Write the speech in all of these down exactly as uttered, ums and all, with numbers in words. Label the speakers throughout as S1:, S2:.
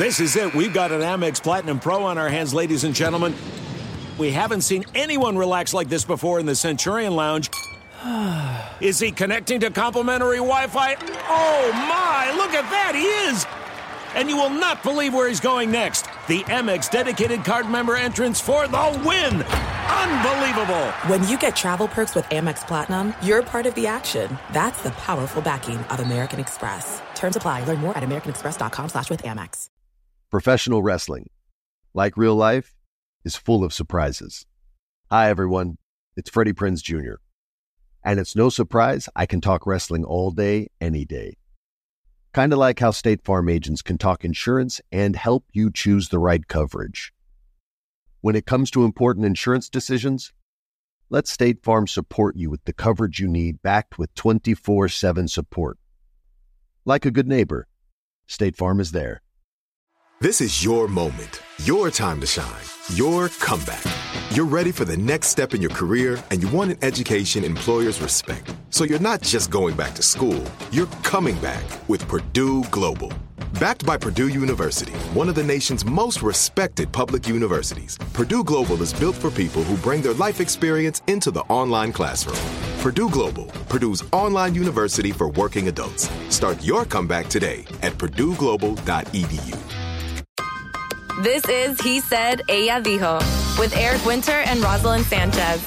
S1: This is it. We've got an Amex Platinum Pro on our hands, ladies and gentlemen. We haven't seen anyone relax like this before in the Centurion Lounge. Is he connecting to complimentary Wi-Fi? Oh, my. Look at that. He is. And you will not believe where he's going next. The Amex dedicated card member entrance for the win. Unbelievable.
S2: When you get travel perks with Amex Platinum, you're part of the action. That's the powerful backing of American Express. Terms apply. Learn more at americanexpress.com slash with Amex.
S3: Professional wrestling, like real life, is full of surprises. Hi, everyone. It's Freddie Prinze Junior And it's no surprise I can talk wrestling all day, any day. Kind of like how State Farm agents can talk insurance and help you choose the right coverage. When it comes to important insurance decisions, let State Farm support you with the coverage you need, backed with twenty-four seven support. Like a good neighbor, State Farm is there.
S4: This is your moment, your time to shine, your comeback. You're ready for the next step in your career, and you want an education employers respect. So you're not just going back to school, you're coming back with Purdue Global. Backed by Purdue University, one of the nation's most respected public universities, Purdue Global is built for people who bring their life experience into the online classroom. Purdue Global, Purdue's online university for working adults. Start your comeback today at purdue global dot e d u.
S5: This is He Said, Ella Dijo, with Eric Winter and Rosalind Sanchez.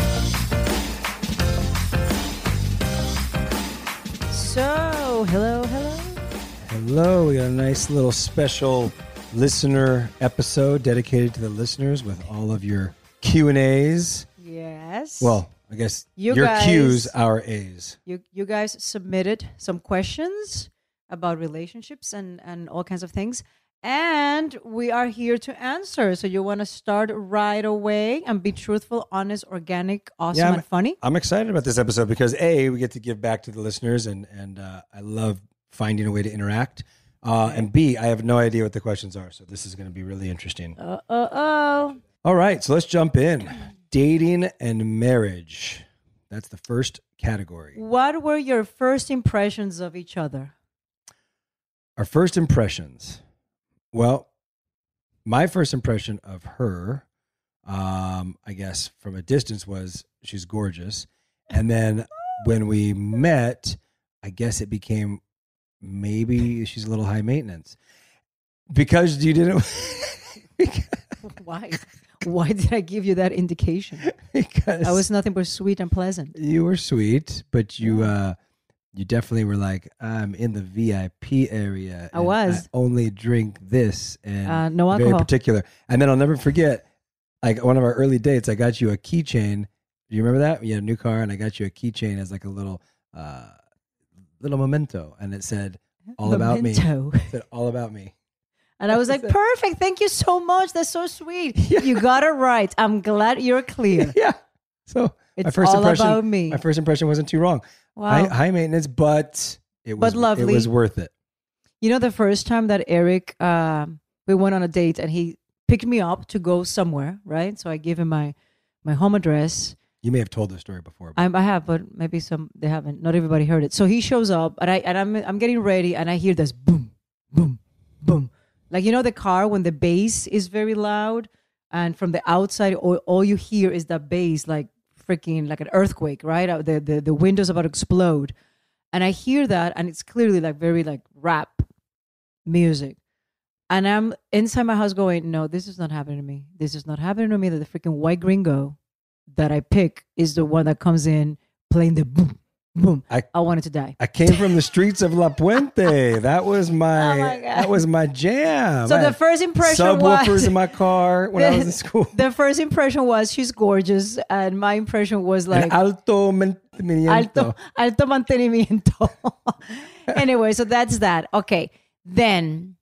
S6: So, hello, hello.
S7: Hello, we got a nice little special listener episode dedicated to the listeners with all of your Q and A's.
S6: Yes.
S7: Well, I guess
S6: you
S7: your
S6: guys,
S7: Q's, our A's.
S6: You you guys submitted some questions about relationships and, and all kinds of things. And we are here to answer. So you want to start right away and be truthful, honest, organic, awesome,
S7: yeah,
S6: and funny?
S7: I'm excited about this episode because A, we get to give back to the listeners, and, and uh, I love finding a way to interact. Uh, and B, I have no idea what the questions are. So this is going to be really interesting.
S6: Uh-oh.
S7: All right, so let's jump in. Dating and marriage. That's the first category.
S6: What were your first impressions of each other?
S7: Our first impressions. Well, my first impression of her, um, I guess from a distance, was she's gorgeous. And then when we met, I guess it became maybe she's a little high maintenance. Because you didn't... because,
S6: Why? Why did I give you that indication?
S7: Because
S6: I was nothing but sweet and pleasant.
S7: You were sweet, but you... Uh, You definitely were like, I'm in the V I P area.
S6: I was.
S7: I only drink this and
S6: uh, no alcohol.
S7: Very particular. And then I'll never forget, like one of our early dates, I got you a keychain. Do you remember that? You had a new car, and I got you a keychain as like a little, uh, little memento, and it said all about me. It said all about me.
S6: And I was like, perfect. Thank you so much. That's so sweet. Yeah. You got it right. I'm glad you're clear.
S7: Yeah. So
S6: it's
S7: my first
S6: all
S7: impression,
S6: about me.
S7: My first impression wasn't too wrong.
S6: Wow.
S7: High, high maintenance, but it was
S6: but lovely.
S7: It was worth it.
S6: You know, the first time that Eric, uh, we went on a date and he picked me up to go somewhere, right? So I gave him my, my home address.
S7: You may have told this story before.
S6: I, I have, but maybe some they haven't. Not everybody heard it. So he shows up and I and I'm I'm getting ready and I hear this boom, boom, boom. Like, you know, the car when the bass is very loud and from the outside all, all you hear is that bass, like freaking like an earthquake, right? The, the the window's about to explode. And I hear that and it's clearly like very like rap music. And I'm inside my house going, no, this is not happening to me. This is not happening to me that the freaking white gringo that I pick is the one that comes in playing the boom, boom. I, I wanted to die.
S7: I came from the streets of La Puente. That was my,
S6: oh my
S7: that was my jam.
S6: So I the first impression
S7: subwoofers
S6: was...
S7: in my car when
S6: the,
S7: I was in school.
S6: The first impression was she's gorgeous. And my impression was like...
S7: An alto mantenimiento.
S6: Alto, alto mantenimiento. Anyway, so that's that. Okay. Then,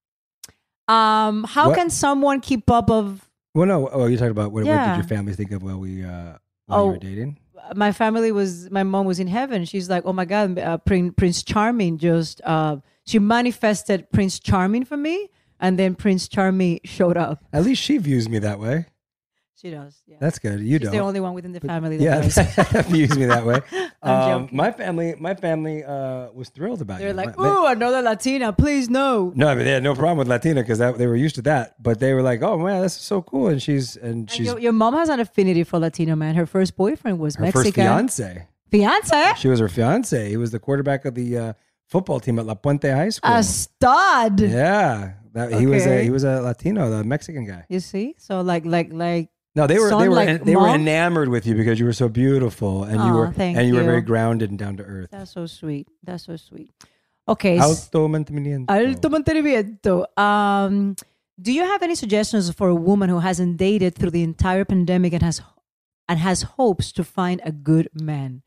S6: um, how what? can someone keep up of...
S7: Well, no. Oh, you're talking about what,
S6: yeah.
S7: what did your family think of while we uh, while
S6: oh,
S7: you were dating?
S6: My family was, my mom was in heaven. She's like, oh my God, uh, Prince, Prince Charming just, uh, she manifested Prince Charming for me. And then Prince Charming showed up.
S7: At least she views me that way.
S6: She does. Yeah.
S7: That's good. You
S6: She's
S7: don't.
S6: the only one within the family that
S7: Yeah,
S6: does.
S7: views me that way.
S6: I'm
S7: Um,
S6: joking.
S7: my family, my family uh, was thrilled about
S6: They're
S7: you.
S6: like,
S7: My- my-
S6: "Ooh, another Latina, please no."
S7: no, but they had no problem with Latina because they were used to that. But they were like, "Oh man, this is so cool!" And she's and
S6: And
S7: she's
S6: your, your mom has an affinity for Latino man. Her first boyfriend was
S7: her
S6: Mexican.
S7: first fiance.
S6: Fiance?
S7: She was her fiance. He was the quarterback of the uh, football team at La Puente High School.
S6: A stud.
S7: Yeah, that, he was a
S6: Okay.
S7: he was a Latino, the Mexican guy.
S6: You see? So like like like
S7: No, they were
S6: Son
S7: they were
S6: like
S7: they were
S6: mom?
S7: enamored with you because you were so beautiful and you
S6: Aw,
S7: were
S6: thank
S7: and you, were
S6: you.
S7: very grounded and down to earth.
S6: that's so sweet. That's so sweet. Okay. s-
S7: Alto mantenimiento.
S6: Alto mantenimiento. Um, do you have any suggestions for a woman who hasn't dated through the entire pandemic and has and has hopes to find a good man?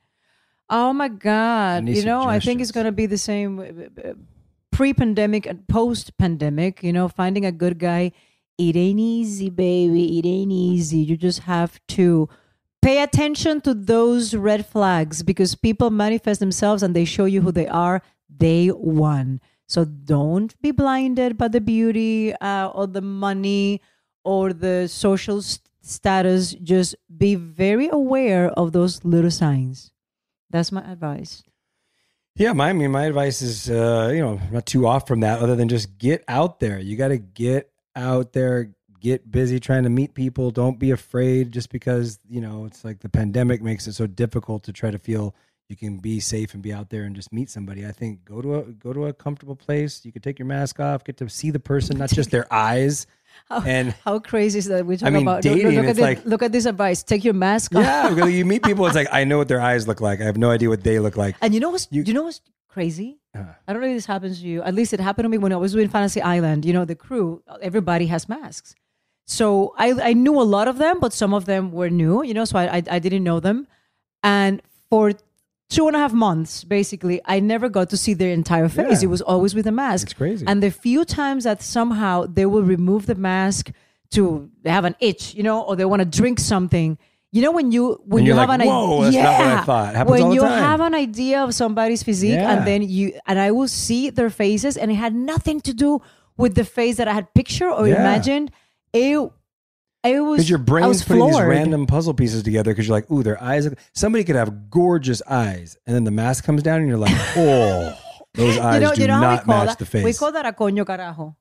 S6: Oh my God!
S7: Any
S6: You know, I think it's
S7: suggestions?
S6: going to be the same uh, uh, pre-pandemic and post-pandemic. You know, finding a good guy, it ain't easy, baby. It ain't easy. You just have to pay attention to those red flags because people manifest themselves and they show you who they are day one. So don't be blinded by the beauty uh, or the money or the social st- status. Just be very aware of those little signs. That's my advice.
S7: Yeah, my I mean, my advice is, uh, you know, not too off from that, other than just get out there. You got to get out there, get busy trying to meet people. Don't be afraid just because, you know, it's like the pandemic makes it so difficult to try to feel you can be safe and be out there and just meet somebody. I think go to a go to a comfortable place. You can take your mask off, get to see the person, not just their eyes.
S6: How,
S7: And-
S6: how crazy is that? We talk
S7: I mean,
S6: about
S7: dating,
S6: Look, look, at
S7: it's
S6: this,
S7: like-
S6: look at this advice. Take your mask off.
S7: Yeah, because you meet people, it's like, I know what their eyes look like. I have no idea what they look like.
S6: And you know what's
S7: You-
S6: you, know what's crazy?
S7: Uh.
S6: I don't know if this happens to you. At least it happened to me when I was doing Fantasy Island. You know, the crew, everybody has masks. So I I knew a lot of them, but some of them were new. You know, so I I, I didn't know them. And for two and a half months, basically, I never got to see their entire face.
S7: Yeah.
S6: It was always with a mask.
S7: It's crazy.
S6: And the few times that somehow they will remove the mask to they have an itch, you know, or they want to drink something. You know, when you when
S7: And
S6: you
S7: you're
S6: have
S7: like,
S6: an
S7: "Whoa,
S6: idea,
S7: that's not what I thought." It happens
S6: when
S7: all the
S6: you
S7: time.
S6: have an idea of somebody's physique,
S7: Yeah.
S6: and then you and I will see their faces, and it had nothing to do with the face that I had pictured or
S7: Yeah.
S6: imagined. It it was
S7: Because your
S6: I
S7: brain's
S6: was
S7: putting these
S6: floored.
S7: random puzzle pieces together because you're like, ooh, their eyes. Look, somebody could have gorgeous eyes, and then the mask comes down, and you're like, oh, those eyes
S6: you know,
S7: do
S6: you know how we
S7: not
S6: call
S7: match
S6: that?
S7: the face.
S6: We call that a coño carajo.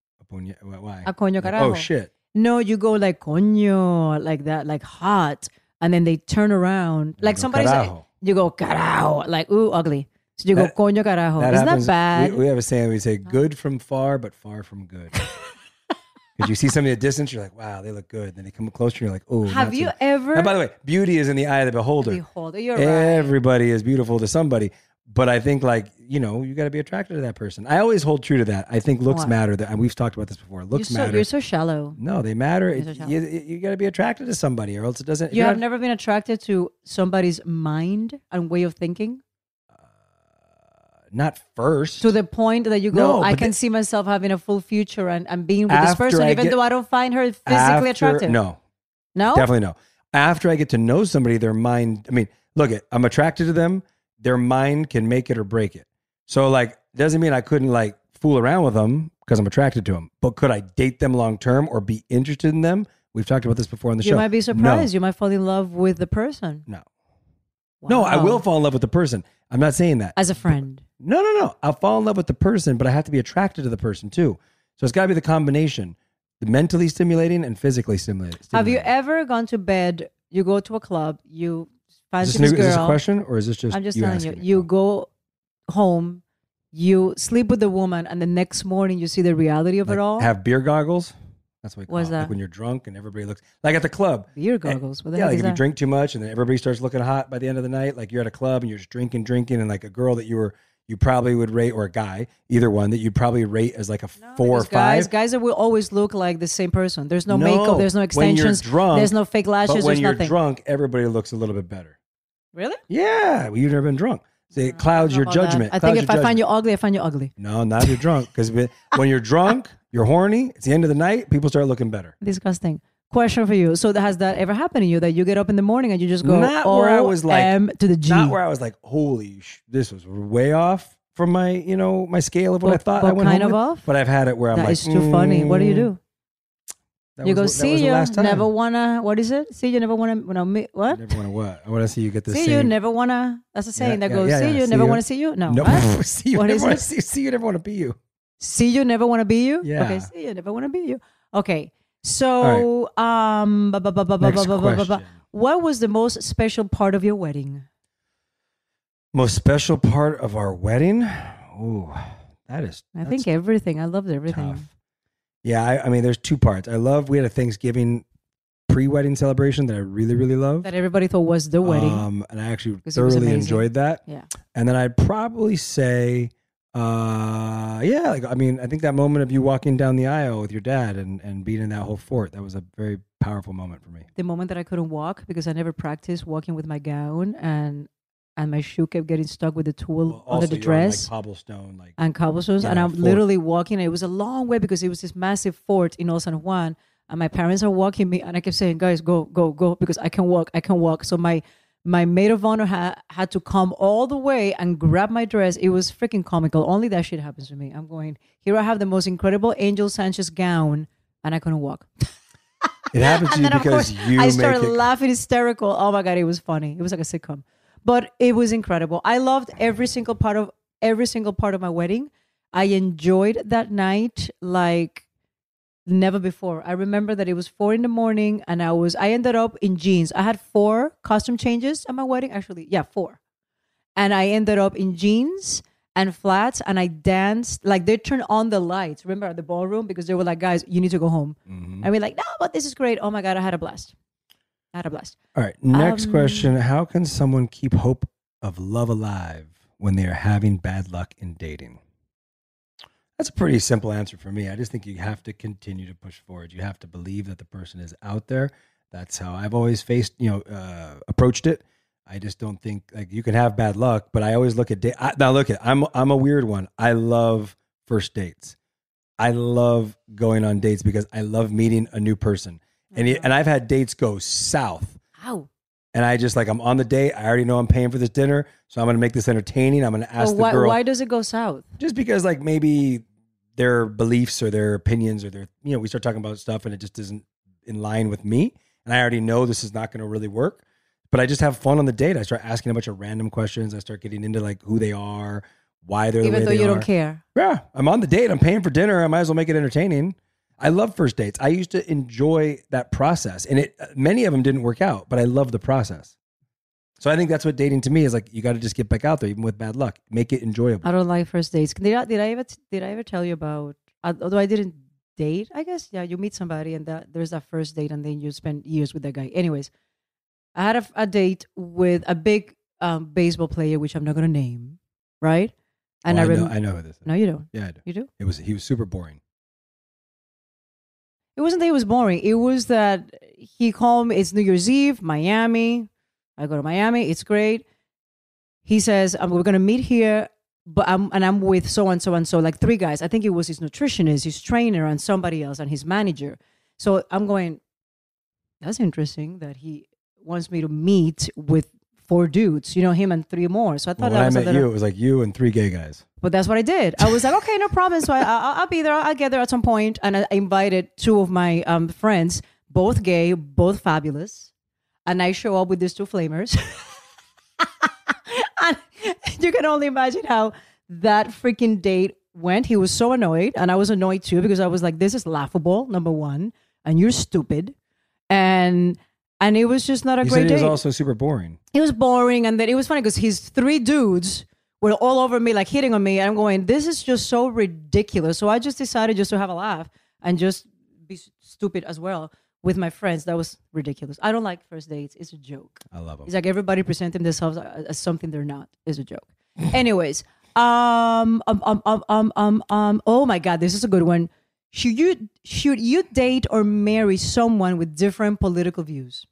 S7: Why?
S6: A coño
S7: Like,
S6: carajo.
S7: oh shit!
S6: No, you go like coño, like that, like hot, and then they turn around, like
S7: go
S6: somebody's like,
S7: carajo.
S6: you go carajo, like ooh, ugly. So you
S7: That-
S6: go coño carajo.
S7: That
S6: Isn't
S7: happens.
S6: that bad?
S7: We, we have a saying. We say, "Good from far, but far from good." Because you see somebody at a distance, you're like, "Wow, they look good." Then they come closer, you're like, "Oh."
S6: Have
S7: not
S6: you
S7: so-
S6: ever?
S7: Now, by the way, beauty is in the eye of the beholder.
S6: Beholder, you're right.
S7: Everybody is beautiful to somebody. But I think, like, you know, you got to be attracted to that person. I always hold true to that. I think looks
S6: What?
S7: matter. That, and we've talked about this before.
S6: You're
S7: Looks
S6: so,
S7: matter.
S6: you're so shallow.
S7: No, they matter.
S6: You're
S7: It,
S6: so shallow.
S7: you you got to be attracted to somebody, or else it doesn't. if
S6: You
S7: you're
S6: have
S7: not-
S6: never been attracted to somebody's mind and way of thinking
S7: not first.
S6: to the point that you go,
S7: No,
S6: I
S7: but
S6: can
S7: the-
S6: see myself having a full future and, and being with this
S7: After
S6: person,
S7: I
S6: even
S7: get-
S6: though I don't find her physically
S7: After-
S6: attractive.
S7: No,
S6: No?
S7: definitely no. After I get to know somebody, their mind. I mean, look, it. I'm attracted to them. Their mind can make it or break it. So, like, doesn't mean I couldn't like fool around with them because I'm attracted to them. But could I date them long term or be interested in them? We've talked about this before on the
S6: You
S7: show.
S6: might be surprised. You might fall in love with the person.
S7: No, no, no. I
S6: Wow.
S7: will fall in love with the person. I'm not saying that.
S6: As a friend.
S7: No, no, no. I'll fall in love with the person, but I have to be attracted to the person too. So it's got to be the combination, the mentally stimulating and physically stimulating.
S6: Have you ever gone to bed? You go to a club, you
S7: Is
S6: fancy
S7: this,
S6: this,
S7: new,
S6: girl.
S7: is this a question or is this just
S6: I'm just
S7: you
S6: telling
S7: asking
S6: you.
S7: me?
S6: You
S7: Oh.
S6: go home, you sleep with the woman, and the next morning you see the reality of
S7: Like,
S6: it all.
S7: have beer goggles? That's what we call
S6: What's
S7: it. Like
S6: that?
S7: when you're drunk and everybody looks like at the club.
S6: Beer goggles. What the
S7: Yeah,
S6: heck
S7: like
S6: is
S7: if you
S6: that?
S7: drink too much and then everybody starts looking hot by the end of the night, like you're at a club and you're just drinking, drinking, and like a girl that you were you probably would rate, or a guy, either one that you'd probably rate as like a four or
S6: Because guys,
S7: five.
S6: guys that will always look like the same person. There's no,
S7: No,
S6: makeup. There's no
S7: when you're
S6: extensions.
S7: drunk,
S6: there's no fake lashes.
S7: But when
S6: there's
S7: you're
S6: nothing.
S7: drunk, everybody looks a little bit better.
S6: Really?
S7: Yeah, well, you've never been drunk. So it clouds
S6: I
S7: your
S6: don't know about
S7: judgment.
S6: that. I
S7: Clouds
S6: think if
S7: your
S6: I find you
S7: judgment.
S6: ugly, I find you ugly.
S7: No, not if you're drunk. Because when you're drunk, you're horny. It's the end of the night. People start looking better.
S6: Disgusting. Question for you. So has that ever happened to you that you get up in the morning and you just go
S7: Not where I was like-
S6: O M to the G?
S7: Not where I was like, holy, sh- this was way off from my, you know, my scale of what
S6: What-
S7: I thought I
S6: what
S7: went
S6: kind
S7: home
S6: of
S7: with.
S6: off?
S7: But I've had it where I'm
S6: That
S7: like,
S6: is too funny. What do you
S7: mm,
S6: do?
S7: That
S6: You
S7: was,
S6: go,
S7: that
S6: see
S7: was the
S6: you,
S7: last time.
S6: never wanna, what is it? See you, never wanna, wanna meet, what?
S7: Never want to what? I want to see you get the
S6: See
S7: same.
S6: you, never wanna, that's a saying
S7: Yeah,
S6: that
S7: yeah,
S6: goes,
S7: yeah,
S6: see
S7: yeah,
S6: you,
S7: see
S6: never
S7: you.
S6: wanna see you? No.
S7: No,
S6: What?
S7: see you.
S6: What
S7: never
S6: is
S7: wanna
S6: it?
S7: See, see you. Never want to be you.
S6: See you, never wanna be you?
S7: Yeah.
S6: Okay, see you, never wanna be you. Okay, so, um, ba- ba- ba- ba- ba-
S7: Next
S6: ba- ba- ba- ba-
S7: question.
S6: what was the most special part of your wedding?
S7: Most special part of our wedding? Ooh, that is.
S6: I
S7: that's
S6: think everything. I loved everything.
S7: tough. Yeah, I, I mean, there's two parts. I love. We had a Thanksgiving pre-wedding celebration that I really, really loved.
S6: That everybody thought was the wedding.
S7: Um, and I actually
S6: 'Cause it was
S7: thoroughly
S6: amazing.
S7: enjoyed that.
S6: Yeah.
S7: And then I'd probably say, uh, yeah, like, I mean, I think that moment of you walking down the aisle with your dad and, and being in that whole fort, that was a very powerful moment for me.
S6: The moment that I couldn't walk because I never practiced walking with my gown and and my shoe kept getting stuck with the tool
S7: Well,
S6: under
S7: also
S6: the
S7: you're on,
S6: dress
S7: like cobblestone, like
S6: and cobblestones.
S7: yeah,
S6: and I'm
S7: fort.
S6: literally walking. And it was a long way because it was this massive fort in Old San Juan. And my parents are walking me. And I kept saying, guys, go, go, go, because I can walk. I can walk. So my my maid of honor ha- had to come all the way and grab my dress. It was freaking comical. Only that shit happens to me. I'm going, here I have the most incredible Angel Sanchez gown and I couldn't walk.
S7: it happens to
S6: And
S7: you
S6: then, of
S7: because
S6: course,
S7: you
S6: I
S7: make
S6: started
S7: it.
S6: laughing hysterical. Oh my God, it was funny. It was like a sitcom. But it was incredible. I loved every single part of every single part of my wedding. I enjoyed that night like never before. I remember that it was four in the morning and I was I ended up in jeans. I had four costume changes at my wedding. Actually, yeah, four. And I ended up in jeans and flats and I danced. Like they turned on the lights, remember, at the ballroom because they were like, guys, you need to go home.
S7: Mhm.
S6: And we're like, no, but this is great. Oh my God, I had a blast. I had a blast.
S7: All right. Next
S6: Um,
S7: question. How can someone keep hope of love alive when they are having bad luck in dating? That's a pretty simple answer for me. I just think you have to continue to push forward. You have to believe that the person is out there. That's how I've always faced, you know, uh, approached it. I just don't think like you can have bad luck, but I always look at da- I, now. Look at I'm I'm a weird one. I love first dates. I love going on dates because I love meeting a new person. And it, and I've had dates go south.
S6: Ow.
S7: And I just like, I'm on the date. I already know I'm paying for this dinner. So I'm going to make this entertaining. I'm going to ask
S6: Well, why,
S7: the girl.
S6: why does it go south?
S7: Just because like maybe their beliefs or their opinions or their, you know, we start talking about stuff and it just isn't in line with me. And I already know this is not going to really work. But I just have fun on the date. I start asking a bunch of random questions. I start getting into like who they are, why they're the
S6: Even
S7: way
S6: though
S7: they
S6: you
S7: are.
S6: don't care.
S7: Yeah, I'm on the date. I'm paying for dinner. I might as well make it entertaining. I love first dates. I used to enjoy that process, and it many of them didn't work out, but I love the process. So I think that's what dating to me is like. You got to just get back out there, even with bad luck. Make it enjoyable.
S6: I don't like first dates. Did I, did I ever did I ever tell you about? Although I didn't date, I guess yeah. You meet somebody and that there's that first date, and then you spend years with that guy. Anyways, I had a, a date with a big um, baseball player, which I'm not gonna name, right? And
S7: Oh,
S6: I,
S7: I,
S6: rem-
S7: know, I know who this is.
S6: No, you don't.
S7: Yeah, I do.
S6: You do.
S7: It was he was super boring.
S6: It wasn't that he was boring. It was that he called me. It's New Year's Eve, Miami. I go to Miami. It's great. He says, um, we're going to meet here, but I'm, and I'm with so and so and so, like three guys. I think it was his nutritionist, his trainer, and somebody else, and his manager. So I'm going, that's interesting that he wants me to meet with four dudes, you know, him and three more. So I thought
S7: Well, when
S6: that
S7: I
S6: was a
S7: met
S6: little,
S7: you, it was like you and three gay guys.
S6: but that's what I did. I was like, okay, no problem. So I, I, I'll be there. I'll get there at some point. And I invited two of my um, friends, both gay, both fabulous. And I show up with these two flamers. And you can only imagine how that freaking date went. He was so annoyed. And I was annoyed too because I was like, this is laughable, number one. And you're stupid. And and it was just not a
S7: You
S6: great
S7: said it was
S6: date.
S7: also super boring.
S6: It was boring, and then it was funny because his three dudes were all over me, like hitting on me. And I'm going, this is just so ridiculous. So I just decided just to have a laugh and just be s- stupid as well with my friends. That was ridiculous. I don't like first dates. It's a joke.
S7: I love them.
S6: It's like everybody presenting themselves as as something they're not. It's a joke. Anyways, um, um, um, um, um, um, um, oh my God, this is a good one. Should you should you date or marry someone with different political views?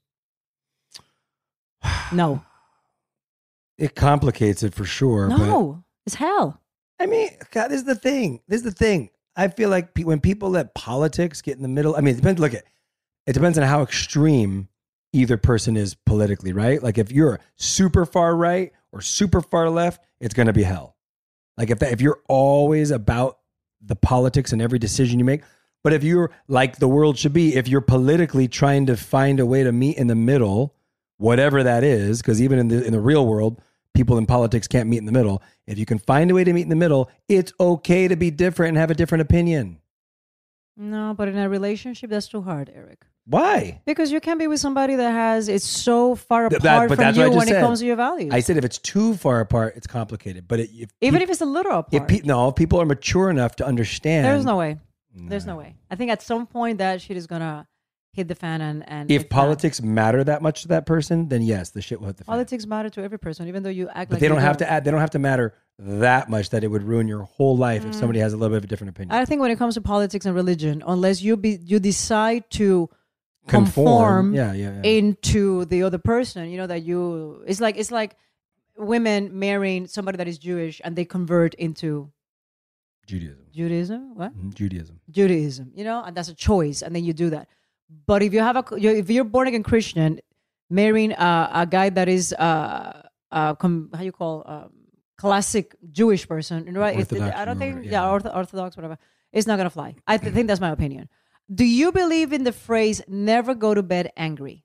S6: No.
S7: It complicates it for sure. But
S6: No, it's hell.
S7: I mean, God, this is the thing. This is the thing. I feel like pe- when people let politics get in the middle, I mean, it depends. Look at it depends on how extreme either person is politically, right? Like if you're super far right or super far left, it's going to be hell. Like if that, if you're always about the politics and every decision you make, But if you're like the world should be, if you're politically trying to find a way to meet in the middle, whatever that is, because even in the in the real world, people in politics can't meet in the middle. If you can find a way to meet in the middle, it's okay to be different and have a different opinion.
S6: No, but in a relationship, that's too hard, Eric.
S7: Why?
S6: Because you can be with somebody that has, it's so far
S7: Th-
S6: apart
S7: that- but
S6: from
S7: that's what I
S6: you
S7: just
S6: when
S7: said.
S6: it comes to your values.
S7: I said if it's too far apart, it's complicated. But it, if
S6: Even
S7: pe-
S6: if it's a little apart.
S7: if pe- no, if people are mature enough to understand.
S6: There's no way. There's no way. I think at some point that shit is going to hit the fan. And, and
S7: If
S6: not-
S7: politics matter that much to that person, then yes, the shit will hit the fan.
S6: Politics matter to every person, even though you act
S7: But
S6: like
S7: they
S6: you
S7: don't have to add. They don't have to matter that much that it would ruin your whole life if somebody has a little bit of a different opinion.
S6: I think when it comes to politics and religion, unless you be you decide to
S7: Conform.
S6: conform,
S7: Yeah, yeah, yeah.
S6: into the other person, you know that you it's like it's like women marrying somebody that is Jewish and they convert into
S7: Judaism.
S6: Judaism. What?
S7: Mhm, Judaism.
S6: Judaism, you know, and that's a choice, and then you do that. But if you have a, you- if you're born again Christian, marrying a, a guy that is uh, uh, com, how you call um, classic Jewish person, right? It's-
S7: Orthodox
S6: I don't
S7: or
S6: think,
S7: whatever,
S6: yeah,
S7: yeah.
S6: ortho, Orthodox, whatever. It's not gonna fly. I th- think that's my opinion. Do you believe in the phrase "never go to bed angry"?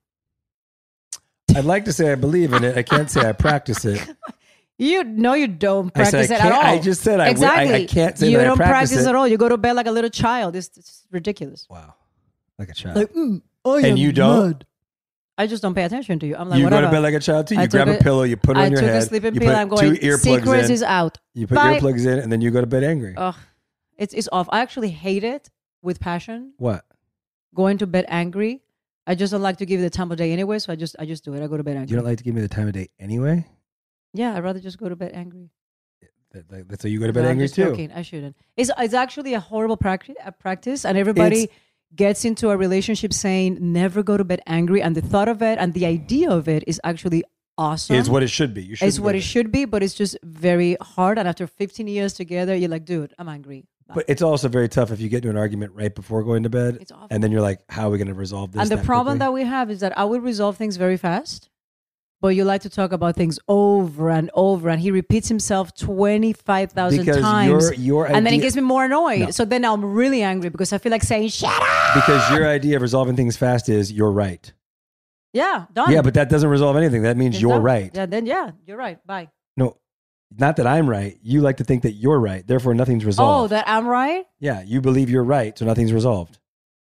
S7: I'd like to say I believe in it. I can't say I practice it.
S6: You no, you don't
S7: I said
S6: practice
S7: I
S6: it at
S7: can't-
S6: all.
S7: I just said I wi- I- I
S6: exactly.
S7: can't say
S6: you
S7: that I
S6: don't
S7: practice it.
S6: at all. You go to bed like a little child. It's, it's ridiculous.
S7: Wow, like a child.
S6: Like, mm, I
S7: and
S6: am
S7: you don't.
S6: mad. I just don't pay attention to you. I'm like,
S7: You
S6: whatever.
S7: go to bed like a child too. You
S6: I
S7: grab
S6: took
S7: a
S6: a-
S7: pillow, you put it
S6: I
S7: on your
S6: took
S7: head.
S6: a sleeping
S7: you
S6: pill.
S7: put
S6: I'm going.
S7: two earplugs
S6: Secrets
S7: in.
S6: is out.
S7: You put
S6: Bye.
S7: earplugs in, and then you go to bed angry.
S6: Ugh, it's it's off. I actually hate it with passion.
S7: What?
S6: Going to bed angry. I just don't like to give it the time of day anyway, so I just I just do it. I go to bed angry.
S7: You don't like to give me the time of day anyway.
S6: Yeah, I'd rather just go to bed angry.
S7: That, that, that's so you go to bed
S6: No, I'm
S7: angry
S6: just
S7: too.
S6: joking. I shouldn't. It's it's actually a horrible practice, a practice, and everybody
S7: It's-
S6: gets into a relationship saying never go to bed angry, and the thought of it and the idea of it is actually awesome.
S7: It's what it should be. You should.
S6: It's what it should be, but it's just very hard. And after fifteen years together, you're like, dude, I'm angry. Bye.
S7: But it's also very tough if you get into an argument right before going to bed,
S6: It's awful.
S7: and then you're like, "How are we going to resolve this?"
S6: And the
S7: that
S6: problem
S7: quickly?
S6: that we have is that I will resolve things very fast, but you like to talk about things over and over, and he repeats himself twenty-five thousand
S7: Because
S6: times.
S7: your- your
S6: and then it
S7: idea-
S6: gets me more annoyed.
S7: No.
S6: So then I'm really angry because I feel like saying, shut up.
S7: because your idea of resolving things fast is you're right.
S6: Yeah, done.
S7: Yeah, but that doesn't resolve anything. That means
S6: It's
S7: you're
S6: done.
S7: right.
S6: Yeah, then yeah, you're right. Bye.
S7: No, not that I'm right. You like to think that you're right. Therefore, nothing's
S6: Oh,
S7: resolved.
S6: that I'm right?
S7: Yeah, you believe you're right, so nothing's resolved.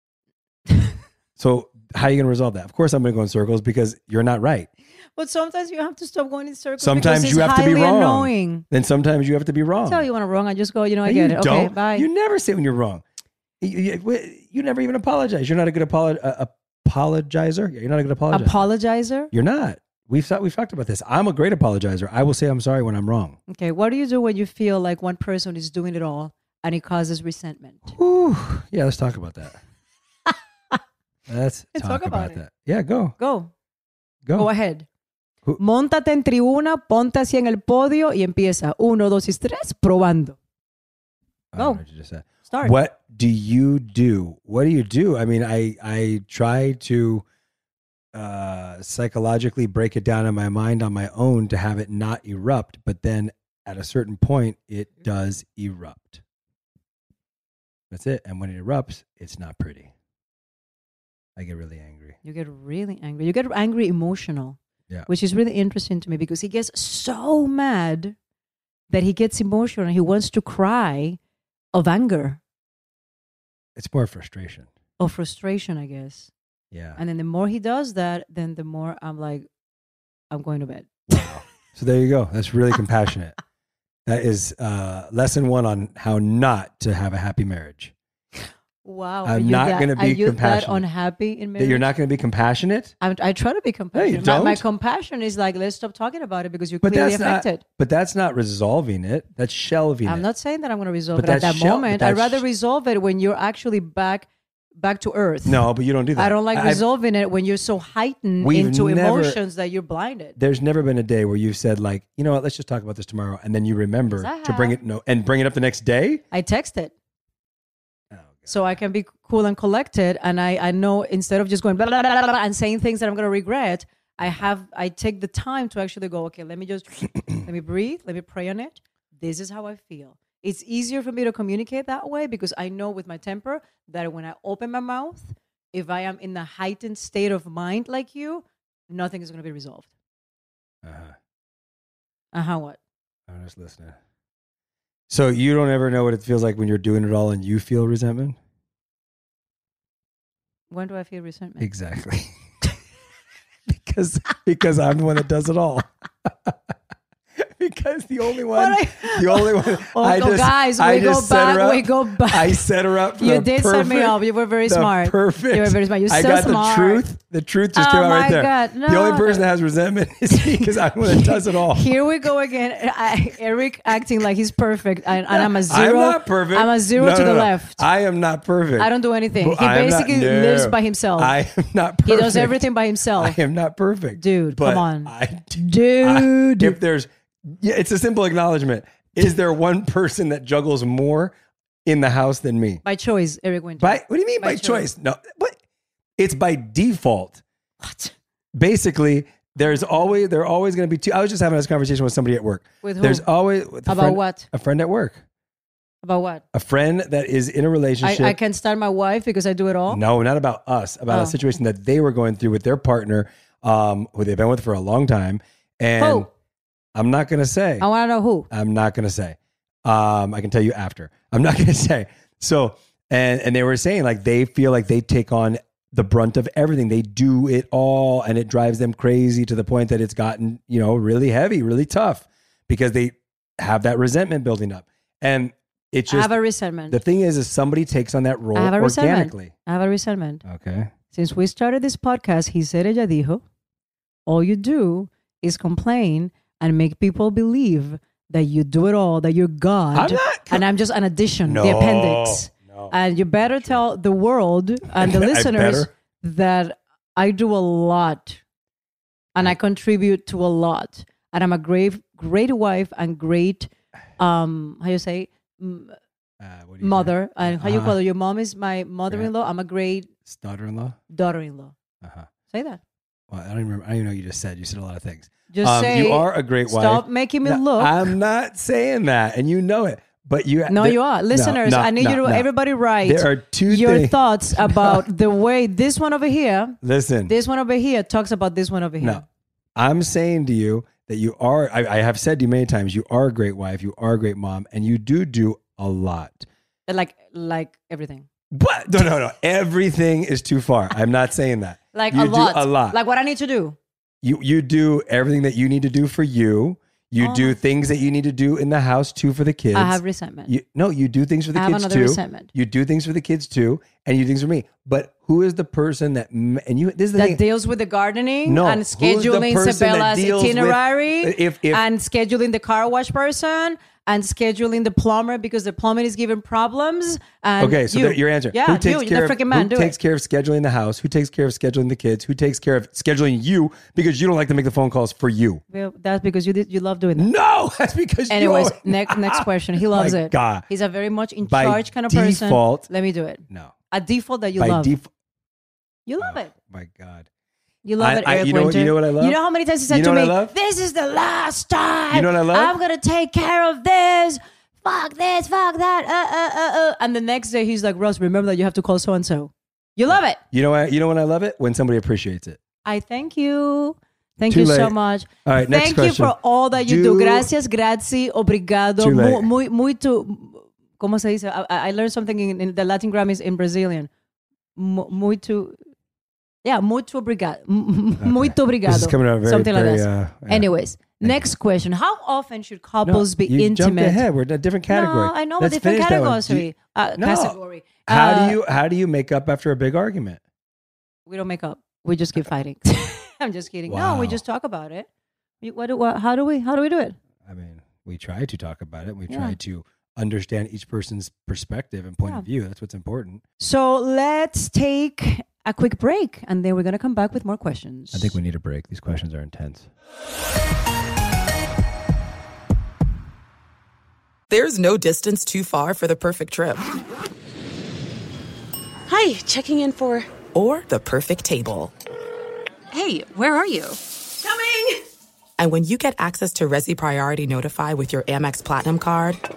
S7: So how are you going to resolve that? Of course, I'm going to go in circles because you're not right.
S6: But sometimes you have to stop going in circles.
S7: Sometimes
S6: because
S7: you
S6: it's
S7: have to be
S6: highly
S7: wrong.
S6: Annoying.
S7: Then sometimes you have to be wrong.
S6: Tell you when I'm wrong. I just go, you know, I
S7: No,
S6: get
S7: you
S6: it.
S7: don't.
S6: Okay, bye.
S7: You never say when you're wrong. You, you, you never even apologize. You're not a good apolo- uh, apologizer. Yeah, you're not a good apologizer.
S6: Apologizer?
S7: You're not. We've thought, we've talked about this. I'm a great apologizer. I will say I'm sorry when I'm wrong.
S6: Okay, what do you do when you feel like one person is doing it all and it causes resentment?
S7: Whew. Yeah, let's talk about that. Let's
S6: Let's
S7: talk,
S6: talk about
S7: about
S6: it.
S7: that. Yeah, go.
S6: Go.
S7: Go.
S6: Go ahead.
S7: Who-
S6: Móntate en tribuna, ponte así en el podio y empieza. Uno, dos y tres, probando.
S7: I don't know
S6: Go.
S7: what you just said.
S6: Start.
S7: What do you do? What do you do? I mean, I I try to uh, psychologically break it down in my mind on my own to have it not erupt, but then at a certain point, it does erupt. That's it. And when it erupts, it's not pretty. I get really angry.
S6: You get really angry. You get angry emotional.
S7: Yeah.
S6: Which is really interesting to me because he gets so mad that he gets emotional and he wants to cry of anger
S7: It's more frustration.
S6: or frustration, I guess.
S7: Yeah.
S6: And then the more he does that, then the more I'm like, I'm going to bed.
S7: Wow. So there you go. That's really compassionate. That is uh, lesson one on how not to have a happy marriage.
S6: Wow.
S7: I'm
S6: Are you
S7: not
S6: that-
S7: gonna be
S6: Are you that
S7: compassionate.
S6: unhappy in marriage?
S7: That you're not going to be compassionate?
S6: I'm, I try to be compassionate.
S7: you
S6: My, my
S7: don't.
S6: compassion is like, let's stop talking about it because you're
S7: But
S6: clearly
S7: that's not.
S6: affected.
S7: But that's not resolving it. That's shelving
S6: I'm
S7: it.
S6: not saying that I'm going to resolve
S7: But
S6: it at
S7: that's
S6: that
S7: shell-
S6: moment.
S7: but
S6: I'd
S7: that's
S6: rather
S7: sh-
S6: resolve it when you're actually back back to earth.
S7: No, but you don't do that.
S6: I don't like
S7: I've-
S6: resolving it when you're so heightened
S7: We've
S6: into
S7: never-
S6: emotions that you're blinded.
S7: There's never been a day where you've said like, you know what, let's just talk about this tomorrow, and then you remember
S6: Yes, I
S7: to bring
S6: have.
S7: it no and bring it up the next day.
S6: I text it.
S7: Oh, God.
S6: So I can be cool and collected, and I, I know instead of just going blah, blah, blah, blah, blah, and saying things that I'm going to regret, I have I take the time to actually go, okay, let me just let me breathe, let me pray on it. This is how I feel. It's easier for me to communicate that way because I know with my temper that when I open my mouth, if I am in the heightened state of mind like you, nothing is going to be resolved.
S7: Uh-huh.
S6: Uh-huh, what?
S7: I'm just listening. So you don't ever know what it feels like when you're doing it all and you feel resentment?
S6: When do I feel resentment?
S7: Exactly. because because I'm the one that does it all. Because the only one,
S6: I,
S7: the only one.
S6: Oh,
S7: I just,
S6: guys, we
S7: I
S6: go
S7: just set her
S6: back.
S7: up.
S6: We go back.
S7: I set her up. For
S6: you
S7: the
S6: did
S7: perfect,
S6: set me up. You were very
S7: the
S6: smart.
S7: Perfect.
S6: You were very smart. You're
S7: I
S6: so
S7: got
S6: smart.
S7: the truth. The truth just
S6: Oh
S7: came out
S6: my
S7: right there.
S6: God, no.
S7: The only person that has resentment is me because I'm the one that does it all.
S6: Here we go again. I, Eric acting like he's perfect, and, and I'm a zero.
S7: I'm not perfect.
S6: I'm a zero
S7: No,
S6: to
S7: no,
S6: the
S7: no.
S6: left.
S7: I am not perfect.
S6: I don't do anything.
S7: But
S6: He
S7: I am not-
S6: basically
S7: no.
S6: lives by himself.
S7: I am not perfect.
S6: He does everything by himself.
S7: I am not perfect.
S6: Dude,
S7: but
S6: come on.
S7: I,
S6: Dude.
S7: I, if there's, yeah, it's a simple acknowledgement. Is there one person that juggles more in the house than me?
S6: By choice, Eric Winter.
S7: By what do you mean by,
S6: By
S7: choice?
S6: choice.
S7: No, what? It's by default.
S6: What?
S7: Basically, there's always there are always going to be two. I was just having this conversation with somebody at work.
S6: With who?
S7: There's always with a
S6: About
S7: friend-
S6: what?
S7: A friend at work.
S6: About what?
S7: A friend that is in a
S6: I,
S7: relationship.
S6: I can start my wife because I do it all?
S7: No, not about us. About
S6: Oh.
S7: a situation that they were going through with their partner, um, who they've been with for a long time. And
S6: Who?
S7: I'm not going to say.
S6: I want to know who.
S7: I'm not going to say. Um, I can tell you after. I'm not going to say. So, and and they were saying like they feel like they take on the brunt of everything. They do it all, and it drives them crazy to the point that it's gotten, you know, really heavy, really tough because they have that resentment building up. And it's
S6: I
S7: just
S6: have a resentment.
S7: the thing is, is somebody takes on that role
S6: I have a resentment.
S7: organically.
S6: I have a resentment.
S7: Okay.
S6: Since we started this podcast, he said, ella dijo, all you do is complain and make people believe that you do it all, that you're God.
S7: I'm not com-
S6: and I'm just an addition,
S7: No,
S6: the appendix.
S7: no.
S6: And you better tell the world and the
S7: I
S6: listeners
S7: better.
S6: that I do a lot and I contribute to a lot. And I'm a great, great wife and great, um, how you say, m-
S7: Uh, what do you
S6: mother. And how you
S7: Uh-huh.
S6: call her? Your mom is my mother-in-law. I'm a great
S7: say? Daughter-in-law?
S6: daughter-in-law.
S7: Uh-huh.
S6: Say that.
S7: Well, I don't even remember. I don't even know what you just said. You said a lot of things.
S6: Just
S7: Um,
S6: say,
S7: you are a great wife.
S6: stop making me
S7: No,
S6: look.
S7: I'm not saying that, and you know it. But you
S6: No,
S7: there-
S6: you are.
S7: no,
S6: Listeners,
S7: no,
S6: I need
S7: no,
S6: you to
S7: no.
S6: everybody write
S7: There are two
S6: your
S7: things.
S6: thoughts about the way this one over here,
S7: Listen,
S6: this one over here talks about this one over here.
S7: no, I'm saying to you that you are. I, I have said to you many times, you are a great wife, you are a great mom, and you do do a lot.
S6: Like like everything.
S7: But no, no, no. Everything is too far. I'm not saying that.
S6: Like
S7: you
S6: a lot.
S7: do a lot.
S6: Like what I need to do.
S7: You you do everything that you need to do for you. You
S6: Oh.
S7: do things that you need to do in the house too for the kids.
S6: I have resentment.
S7: You, no, you do things for the
S6: I have
S7: kids
S6: another
S7: too.
S6: resentment.
S7: You do things for the kids too, and you do things for me. But who is the person that? m- And you, this is the
S6: that
S7: thing.
S6: deals with the gardening
S7: No,
S6: and
S7: who's the
S6: scheduling
S7: person that
S6: Isabella's
S7: deals with-
S6: itinerary
S7: if- if-
S6: and scheduling the car wash person and scheduling the plumber because the plumbing is giving problems. And
S7: Okay, so
S6: you.
S7: there- your answer.
S6: Yeah,
S7: who takes
S6: you,
S7: care
S6: the
S7: of
S6: freaking man.
S7: who
S6: do
S7: takes
S6: it.
S7: care of scheduling the house? Who takes care of scheduling the kids? Who takes care of scheduling you because you don't like to make the phone calls for you?
S6: Well, that's because you did, you love doing that.
S7: No, that's because
S6: Anyways,
S7: you.
S6: next next question. He loves
S7: My
S6: it.
S7: God.
S6: He's a very much in
S7: By
S6: charge kind of
S7: default-
S6: person. Let me do it.
S7: No,
S6: A default that you
S7: by
S6: love.
S7: default.
S6: you love it.
S7: My God.
S6: You love
S7: I-
S6: it,
S7: I-
S6: Eric
S7: you know what-
S6: Winter.
S7: you know what I love?
S6: You know how many times he said
S7: You know
S6: to
S7: what
S6: me,
S7: I love?
S6: "This is the last time.
S7: You know what I love?
S6: I'm gonna take care of this. Fuck this. Fuck that. Uh, uh, uh, uh." And the next day he's like, "Ross, remember that you have to call so and so." You love it.
S7: You know what? You know when I love it when somebody appreciates it.
S6: I thank you. Thank
S7: Too
S6: you so
S7: late.
S6: much.
S7: All right, next
S6: Thank
S7: question.
S6: you for all that you
S7: Do-
S6: do. Gracias, grazie, obrigado.
S7: Too late.
S6: Muy, muy, muito. ¿Cómo se dice? I, I learned something in, in the Latin Grammys in Brazilian. Mu- Muito. Yeah, muito obrigado. M- Muito obrigado.
S7: This is coming out very,
S6: Something
S7: very,
S6: like that.
S7: uh, yeah.
S6: Anyways, next question. How often should couples be
S7: you
S6: intimate?
S7: jumped ahead. We're in a different category.
S6: No, I know,
S7: Let's
S6: a different
S7: finish that one.
S6: category.
S7: Do you-
S6: Uh,
S7: No.
S6: category.
S7: How
S6: Uh,
S7: do you how do you make up after a big argument?
S6: We don't make up. We just keep fighting. I'm just kidding. No, we
S7: Wow.
S6: just talk about it. We- What do, what, how do we? How do we do it?
S7: I mean, we try to talk about it. We
S6: Yeah.
S7: try to understand each person's perspective and point
S6: Yeah.
S7: of view. That's what's important.
S6: So let's take a quick break, and then we're gonna come back with more questions.
S7: I think we need a break. These questions are intense.
S2: There's no distance too far for the perfect trip.
S8: Hi, checking in for...
S2: Or the perfect table.
S8: Hey, where are you? Coming!
S2: And when you get access to Resi Priority Notify with your Amex Platinum card,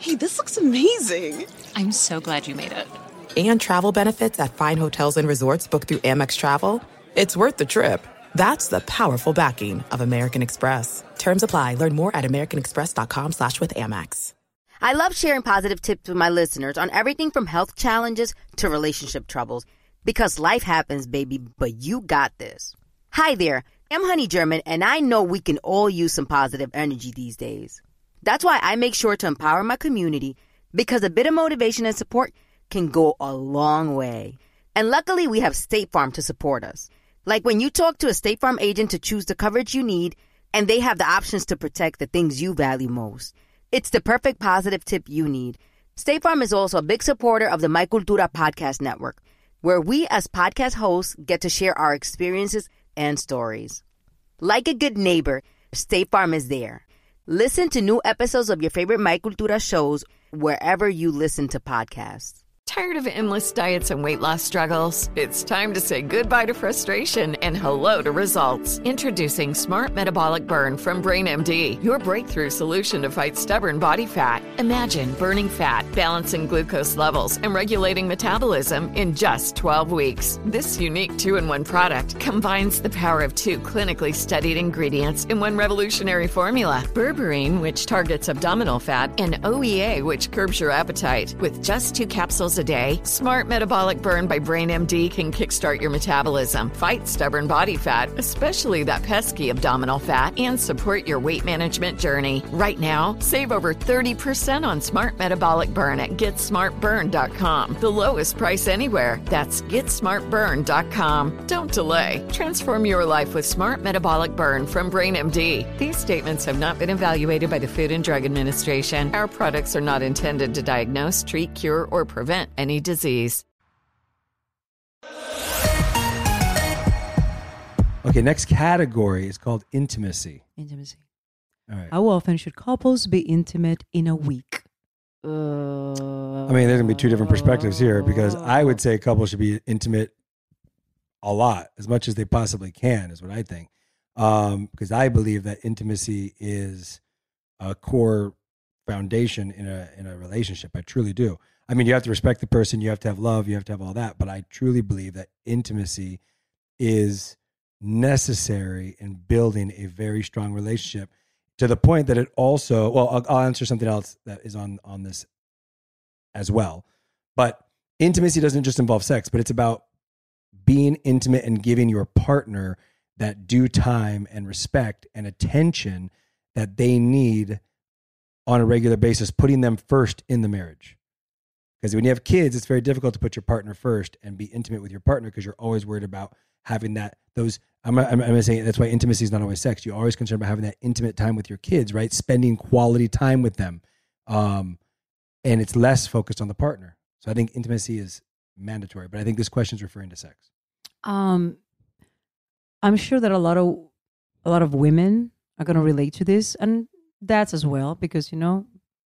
S8: Hey, this looks amazing. I'm so glad you made it.
S2: And travel benefits at fine hotels and resorts booked through Amex Travel. It's worth the trip. That's the powerful backing of American Express. Terms apply. Learn more at americanexpress.com slash with Amex.
S9: I love sharing positive tips with my listeners on everything from health challenges to relationship troubles. Because life happens, baby, but you got this. Hi there, I'm Honey German, and I know we can all use some positive energy these days. That's why I make sure to empower my community, because a bit of motivation and support can go a long way. And luckily, we have State Farm to support us. Like when you talk to a State Farm agent to choose the coverage you need, and they have the options to protect the things you value most. It's the perfect positive tip you need. State Farm is also a big supporter of the My Cultura podcast network, where we as podcast hosts get to share our experiences and stories. Like a good neighbor, State Farm is there. Listen to new episodes of your favorite My Cultura shows wherever you listen to podcasts.
S10: Tired of endless diets and weight loss struggles? It's time to say goodbye to frustration and hello to results. Introducing Smart Metabolic Burn from BrainMD, your breakthrough solution to fight stubborn body fat. Imagine burning fat, balancing glucose levels, and regulating metabolism in just twelve weeks. This unique two-in-one product combines the power of two clinically studied ingredients in one revolutionary formula. Berberine, which targets abdominal fat, and O E A, which curbs your appetite. With just two capsules a day, Smart Metabolic Burn by BrainMD can kickstart your metabolism, fight stubborn body fat, especially that pesky abdominal fat, and support your weight management journey. Right now, save over thirty percent on Smart Metabolic Burn at get smart burn dot com. The lowest price anywhere. That's get smart burn dot com. Don't delay. Transform your life with Smart Metabolic Burn from BrainMD. These statements have not been evaluated by the Food and Drug Administration. Our products are not intended to diagnose, treat, cure, or prevent any disease.
S7: Okay, next category is called intimacy.
S6: Intimacy.
S7: All right.
S6: How often should couples be intimate in a week? Uh,
S7: I mean, there's going to be two different perspectives here, because I would say couples should be intimate a lot, as much as they possibly can, is what I think. Um, because I believe that intimacy is a core foundation in a in a relationship. I truly do. I mean, you have to respect the person, you have to have love, you have to have all that, but I truly believe that intimacy is necessary in building a very strong relationship, to the point that it also, well, I'll, I'll answer something else that is on, on this as well. But intimacy doesn't just involve sex, but it's about being intimate and giving your partner that due time and respect and attention that they need on a regular basis, putting them first in the marriage. Because when you have kids, it's very difficult to put your partner first and be intimate with your partner, because you're always worried about having that, those, I'm, I'm, I'm saying that's why intimacy is not always sex. You're always concerned about having that intimate time with your kids, right? Spending quality time with them. Um, and it's less focused on the partner. So I think intimacy is mandatory, but I think this question is referring to sex.
S6: Um, I'm sure that a lot of a lot of women are going to relate to this, and dads as well, because, you know,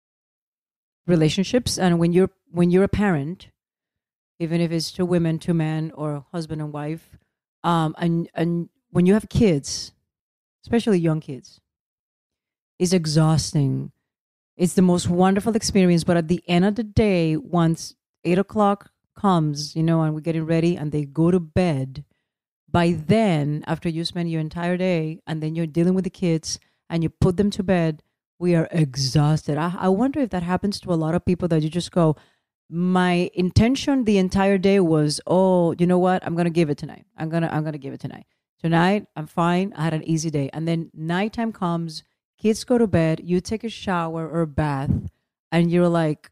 S6: relationships, and when you're when you're a parent, even if it's two women, two men, or husband and wife, um, and and when you have kids, especially young kids, it's exhausting. It's the most wonderful experience, but at the end of the day, once eight o'clock comes, you know, and we're getting ready, and they go to bed, by then, after you spend your entire day, and then you're dealing with the kids, and you put them to bed, we are exhausted. I, I wonder if that happens to a lot of people, that you just go, my intention the entire day was, oh, you know what? I'm going to give it tonight. I'm going to, I'm going to give it tonight. Tonight, I'm fine. I had an easy day. And then nighttime comes, kids go to bed, you take a shower or a bath, and you're like,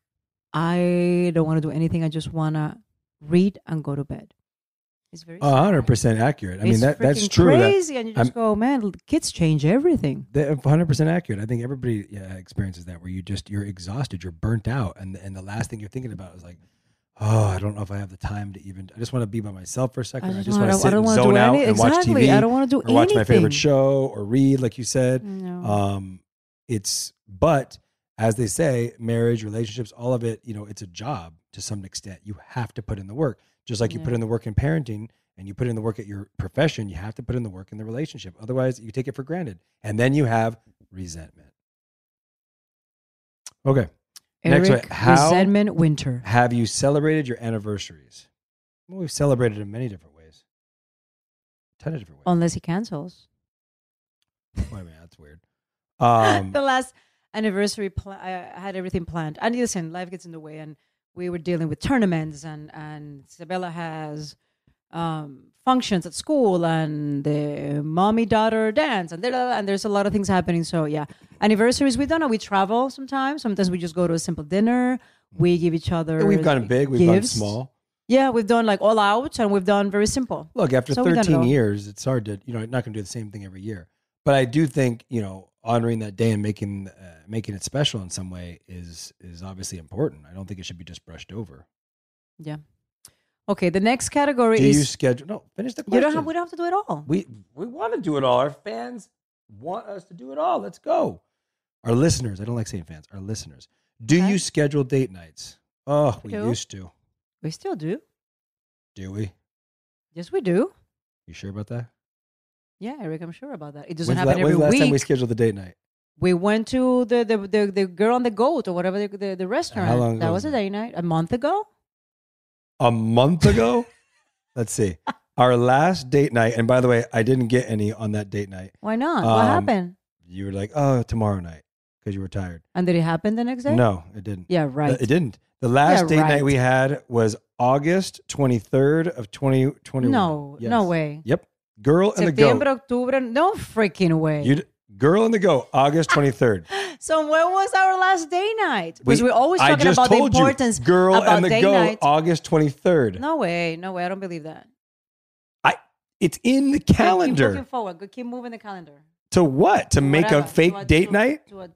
S6: I don't want to do anything. I just want to read and go to bed. It's very
S7: one hundred percent accurate. I
S6: it's
S7: mean, that that's true.
S6: Crazy,
S7: that,
S6: and you just
S7: I'm,
S6: go, man, kids change everything.
S7: one hundred percent accurate. I think everybody yeah, experiences that, where you just, you're exhausted, you're burnt out. And, and the last thing you're thinking about is like, oh, I don't know if I have the time to even, I just want to be by myself for a second. I just, I just want to sit and zone out any, and watch
S6: exactly.
S7: T V.
S6: I don't want to do
S7: or
S6: anything.
S7: watch my favorite show or read, like you said.
S6: No.
S7: Um, it's, but as they say, marriage, relationships, all of it, you know, it's a job to some extent. You have to put in the work, just like you
S6: yeah.
S7: put in the work in parenting. And you put in the work at your profession, you have to put in the work in the relationship. Otherwise, you take it for granted. And then you have resentment. Okay. Next
S6: Eric
S7: one. How
S6: Resentment Winter.
S7: have you celebrated your anniversaries? Well, we've celebrated in many different ways. A ton of different ways.
S6: Unless he cancels.
S7: Wait a minute, that's weird. Um,
S6: The last anniversary, pl- I I had everything planned. And listen, life gets in the way, and we were dealing with tournaments, and and Isabella has um, functions at school, and the mommy daughter dance, and da-da-da, and there's a lot of things happening. So yeah, anniversaries we don't know. We travel sometimes. Sometimes we just go to a simple dinner. We give each other.
S7: we've gone big, we've
S6: gifts.
S7: gone small.
S6: Yeah, we've done like all out, and we've done very simple.
S7: Look, after
S6: So we've done it
S7: thirteen
S6: all.
S7: years, it's hard to, you know, not going to do the same thing every year. But I do think, you know, honoring that day and making uh, making it special in some way is is obviously important. I don't think it should be just brushed over.
S6: Yeah. Okay, the next category
S7: Do
S6: is
S7: you schedule? No, finish the question.
S6: you don't have. We don't have to do it all.
S7: We we want to do it all. Our fans want us to do it all. Let's go. Our listeners, I don't like saying fans. Our listeners, do
S6: Okay.
S7: you schedule date nights? Oh, we
S6: We do.
S7: used to.
S6: We still do.
S7: Do we?
S6: Yes, we do.
S7: You sure about that?
S6: Yeah, Eric, I'm sure about that. It doesn't
S7: When's,
S6: happen
S7: la-
S6: every
S7: when's the last
S6: week.
S7: time we scheduled the date night?
S6: We went to the the, the the girl on the goat or whatever the the, the restaurant.
S7: How long ago
S6: that
S7: was
S6: was a
S7: that?
S6: day night. A month ago.
S7: A month ago? Let's see. Our last date night, and by the way, I didn't get any on that date night.
S6: Why not? what
S7: Um,
S6: happened?
S7: You were like, oh, tomorrow night, because you were tired.
S6: And did it happen the next day?
S7: No, it didn't.
S6: Yeah, right.
S7: It didn't. The last
S6: Yeah,
S7: date
S6: right.
S7: night we had was August twenty-third of twenty twenty-one.
S6: No, no way.
S7: Yep. Girl and the
S6: September,
S7: Goat.
S6: October. No freaking way.
S7: You Girl and the Goat, August twenty-third.
S6: So when was our last day night? Because
S7: We-
S6: we, are always
S7: I
S6: talking
S7: just
S6: about the
S7: told you,
S6: importance
S7: Girl
S6: about
S7: and the
S6: day
S7: Goat,
S6: night.
S7: August twenty-third.
S6: No way, no way. I don't believe that.
S7: I. It's in the
S6: Keep
S7: calendar.
S6: looking forward. Go- Keep moving the calendar.
S7: To what? To make
S6: Whatever.
S7: a fake
S6: To a-
S7: date
S6: to-
S7: night?
S6: to a-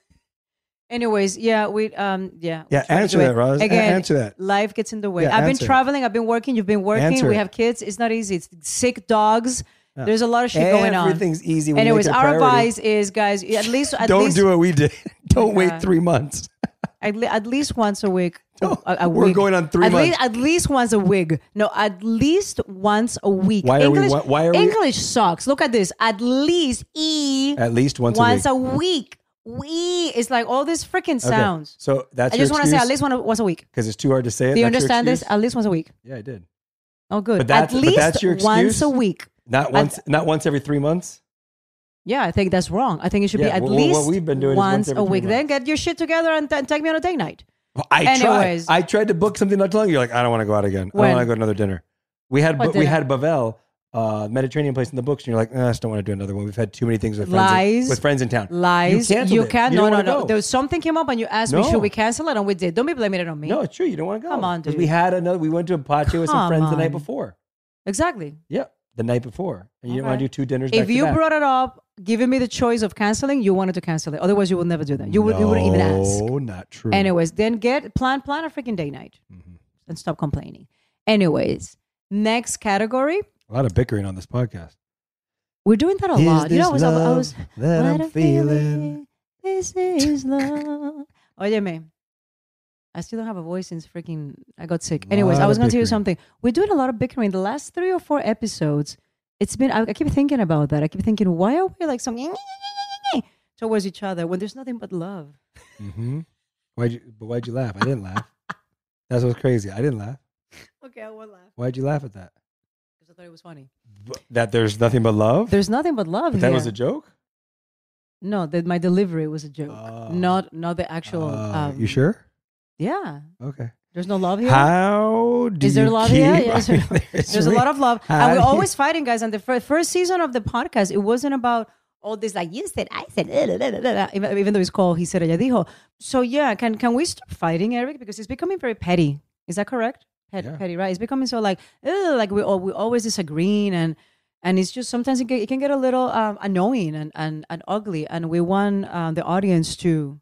S6: Anyways, yeah, we um yeah.
S7: Yeah,
S6: we try to
S7: answer
S6: do it.
S7: that, Roz. A-
S6: Again,
S7: answer that.
S6: Life gets in the way.
S7: Yeah,
S6: I've been
S7: answer it.
S6: traveling, I've been working, you've been working,
S7: Answer
S6: we
S7: it.
S6: have kids. It's not easy. It's sick dogs.
S7: Yeah.
S6: There's a lot of shit going on.
S7: Everything's easy when
S6: Anyways,
S7: you make it a
S6: our
S7: priority.
S6: advice is, guys, at least at
S7: Don't
S6: least
S7: do what we did. Don't
S6: Yeah.
S7: wait three months.
S6: at, le- at least once a week.
S7: No,
S6: a, a
S7: we're
S6: week.
S7: going on three
S6: at
S7: months.
S6: Least, at least once a week. No, at least once a week.
S7: Why are we-
S6: English,
S7: why- why are we-
S6: English sucks. Look at this. At least e
S7: At least once,
S6: once
S7: a week.
S6: a week. We it's like all these freaking
S7: Okay.
S6: sounds.
S7: So that's
S6: I
S7: your
S6: just want to say at
S7: excuse?
S6: least one, once a week.
S7: Because it's too hard to say it.
S6: Do you
S7: That's your
S6: understand this?
S7: excuse?
S6: At least once a week.
S7: Yeah, I did.
S6: Oh, good.
S7: But that's-
S6: at
S7: but
S6: least
S7: that's your
S6: once
S7: excuse?
S6: a week.
S7: Not once. not once every three months.
S6: Yeah, I think that's wrong. I think it should
S7: Yeah,
S6: be at
S7: well,
S6: least
S7: what we've been doing is once
S6: once
S7: every
S6: a
S7: three
S6: week. Then
S7: months.
S6: get your shit together and, and take me on a day night.
S7: Well, I
S6: Anyways.
S7: tried. I tried to book something not too long ago. You're like, I don't want to go out again. I
S6: When?
S7: don't want to go to another dinner. We had
S6: What
S7: we
S6: dinner?
S7: had Bavel, uh, Mediterranean place in the books, and you're like, eh, I just don't want to do another one. We've had too many things with friends in,
S6: Lies.
S7: with friends in town.
S6: Lies.
S7: You canceled it.
S6: can't.
S7: You
S6: no,
S7: don't
S6: no,
S7: wanna
S6: no.
S7: go.
S6: There was something came up and you asked me,
S7: No.
S6: should we cancel it? And we did. Don't be blaming it on me.
S7: No, it's true. You don't want to go.
S6: Come on,
S7: 'Cause
S6: dude.
S7: We had another. We went to a Pache with some
S6: Come
S7: friends the night
S6: on.
S7: before.
S6: Exactly.
S7: Yeah, the night before, and you didn't want
S6: Okay.
S7: to do two dinners. back
S6: If
S7: to
S6: you
S7: back.
S6: brought it up, giving me the choice of canceling, you wanted to cancel it. Otherwise, you would never do that. You would. You wouldn't even ask.
S7: No, not true.
S6: Anyways, then get plan plan a freaking day night
S7: Mm-hmm.
S6: and stop complaining. Anyways, next category.
S7: A lot of bickering on this podcast.
S6: We're doing that a
S7: Is
S6: lot. You know, I was,
S7: this
S6: I
S7: love
S6: was
S7: that
S6: what
S7: I'm
S6: a
S7: feeling?
S6: This is love. Óyeme, I still don't have a voice since freaking I got sick. Anyways, I
S7: Lot
S6: was
S7: of
S6: going to tell you
S7: bickering.
S6: something. We're doing a lot of bickering. The last three or four episodes, it's been, I, I keep thinking about that. I keep thinking, why are we like so towards each other when there's nothing but love?
S7: Mm-hmm. Why'd you? But why'd you laugh? I didn't laugh. That's what's crazy. I didn't laugh.
S6: Okay, I won't laugh
S7: Why'd you laugh at that?
S6: because I thought it was funny.
S7: But that there's nothing but love.
S6: There's nothing but love
S7: But
S6: here.
S7: that was a joke.
S6: No, that my delivery was a joke,
S7: Oh.
S6: not not the actual.
S7: Uh,
S6: um,
S7: you sure?
S6: Yeah.
S7: Okay.
S6: There's no love here.
S7: How do
S6: Is there
S7: you
S6: love
S7: keep,
S6: here? Yes.
S7: I mean, there's,
S6: There's a lot of love.
S7: How
S6: And
S7: do
S6: we're
S7: you-
S6: always fighting, guys. And the fir- first season of the podcast, it wasn't about all this, like, you said, I said, uh, da, da, da, da, even, even though it's called He Said, Ella Dijo. So, yeah, can can we stop fighting, Eric? Because it's becoming very petty. Is that correct? Pet,
S7: Yeah.
S6: Petty, right? It's becoming so like, ugh, like we all, we always disagreeing. And and it's just sometimes it can, it can get a little um, annoying and, and, and ugly. And we want um, the audience to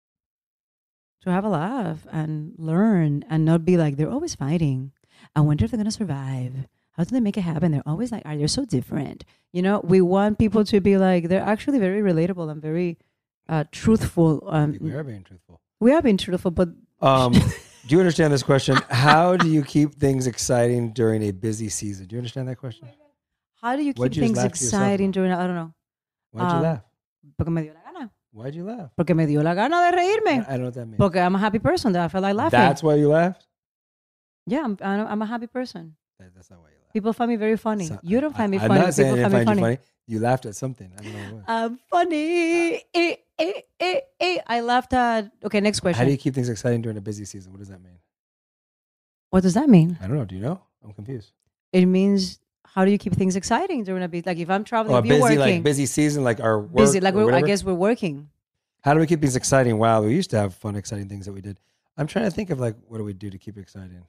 S6: to have a laugh and learn and not be like, they're always fighting. I wonder if they're going to survive. How do they make it happen? They're always like, are they so different? You know, we want people to be like, they're actually very relatable and very uh, truthful. Um,
S7: We are being truthful.
S6: we are being truthful, but
S7: Um, do you understand this question? How do you keep things exciting during a busy season? Do you understand that question?
S6: how do you keep
S7: Why'd you just
S6: things
S7: laugh to yourself?
S6: exciting during, I don't know.
S7: Why'd you
S6: Um,
S7: laugh?
S6: Porque me dio la gana.
S7: Why'd you laugh?
S6: Porque me dio la gana de reírme.
S7: I don't know what that means.
S6: Porque I'm a happy person. That I feel like laughing.
S7: That's why you laughed?
S6: Yeah, I'm, I'm a happy person.
S7: That, that's not why you laughed.
S6: People find me very funny.
S7: So,
S6: you don't find me
S7: I,
S6: funny.
S7: I'm not saying
S6: People
S7: I
S6: find me
S7: find
S6: funny.
S7: you funny. You laughed at something. I don't know what.
S6: I'm funny. Eh, eh, eh, eh. I laughed at... Okay, next question.
S7: How do you keep things exciting during a busy season? What does that mean?
S6: What does that mean?
S7: I don't know. Do you know? I'm confused.
S6: It means... How do you keep things exciting during a busy... Like if I'm traveling,
S7: Oh,
S6: if you're
S7: busy,
S6: working...
S7: like busy season, like our work
S6: busy, like
S7: or
S6: we're, I
S7: whatever?
S6: guess we're working.
S7: How do we keep things exciting? Wow, we used to have fun, exciting things that we did. I'm trying to think of like, what do we do to keep it exciting?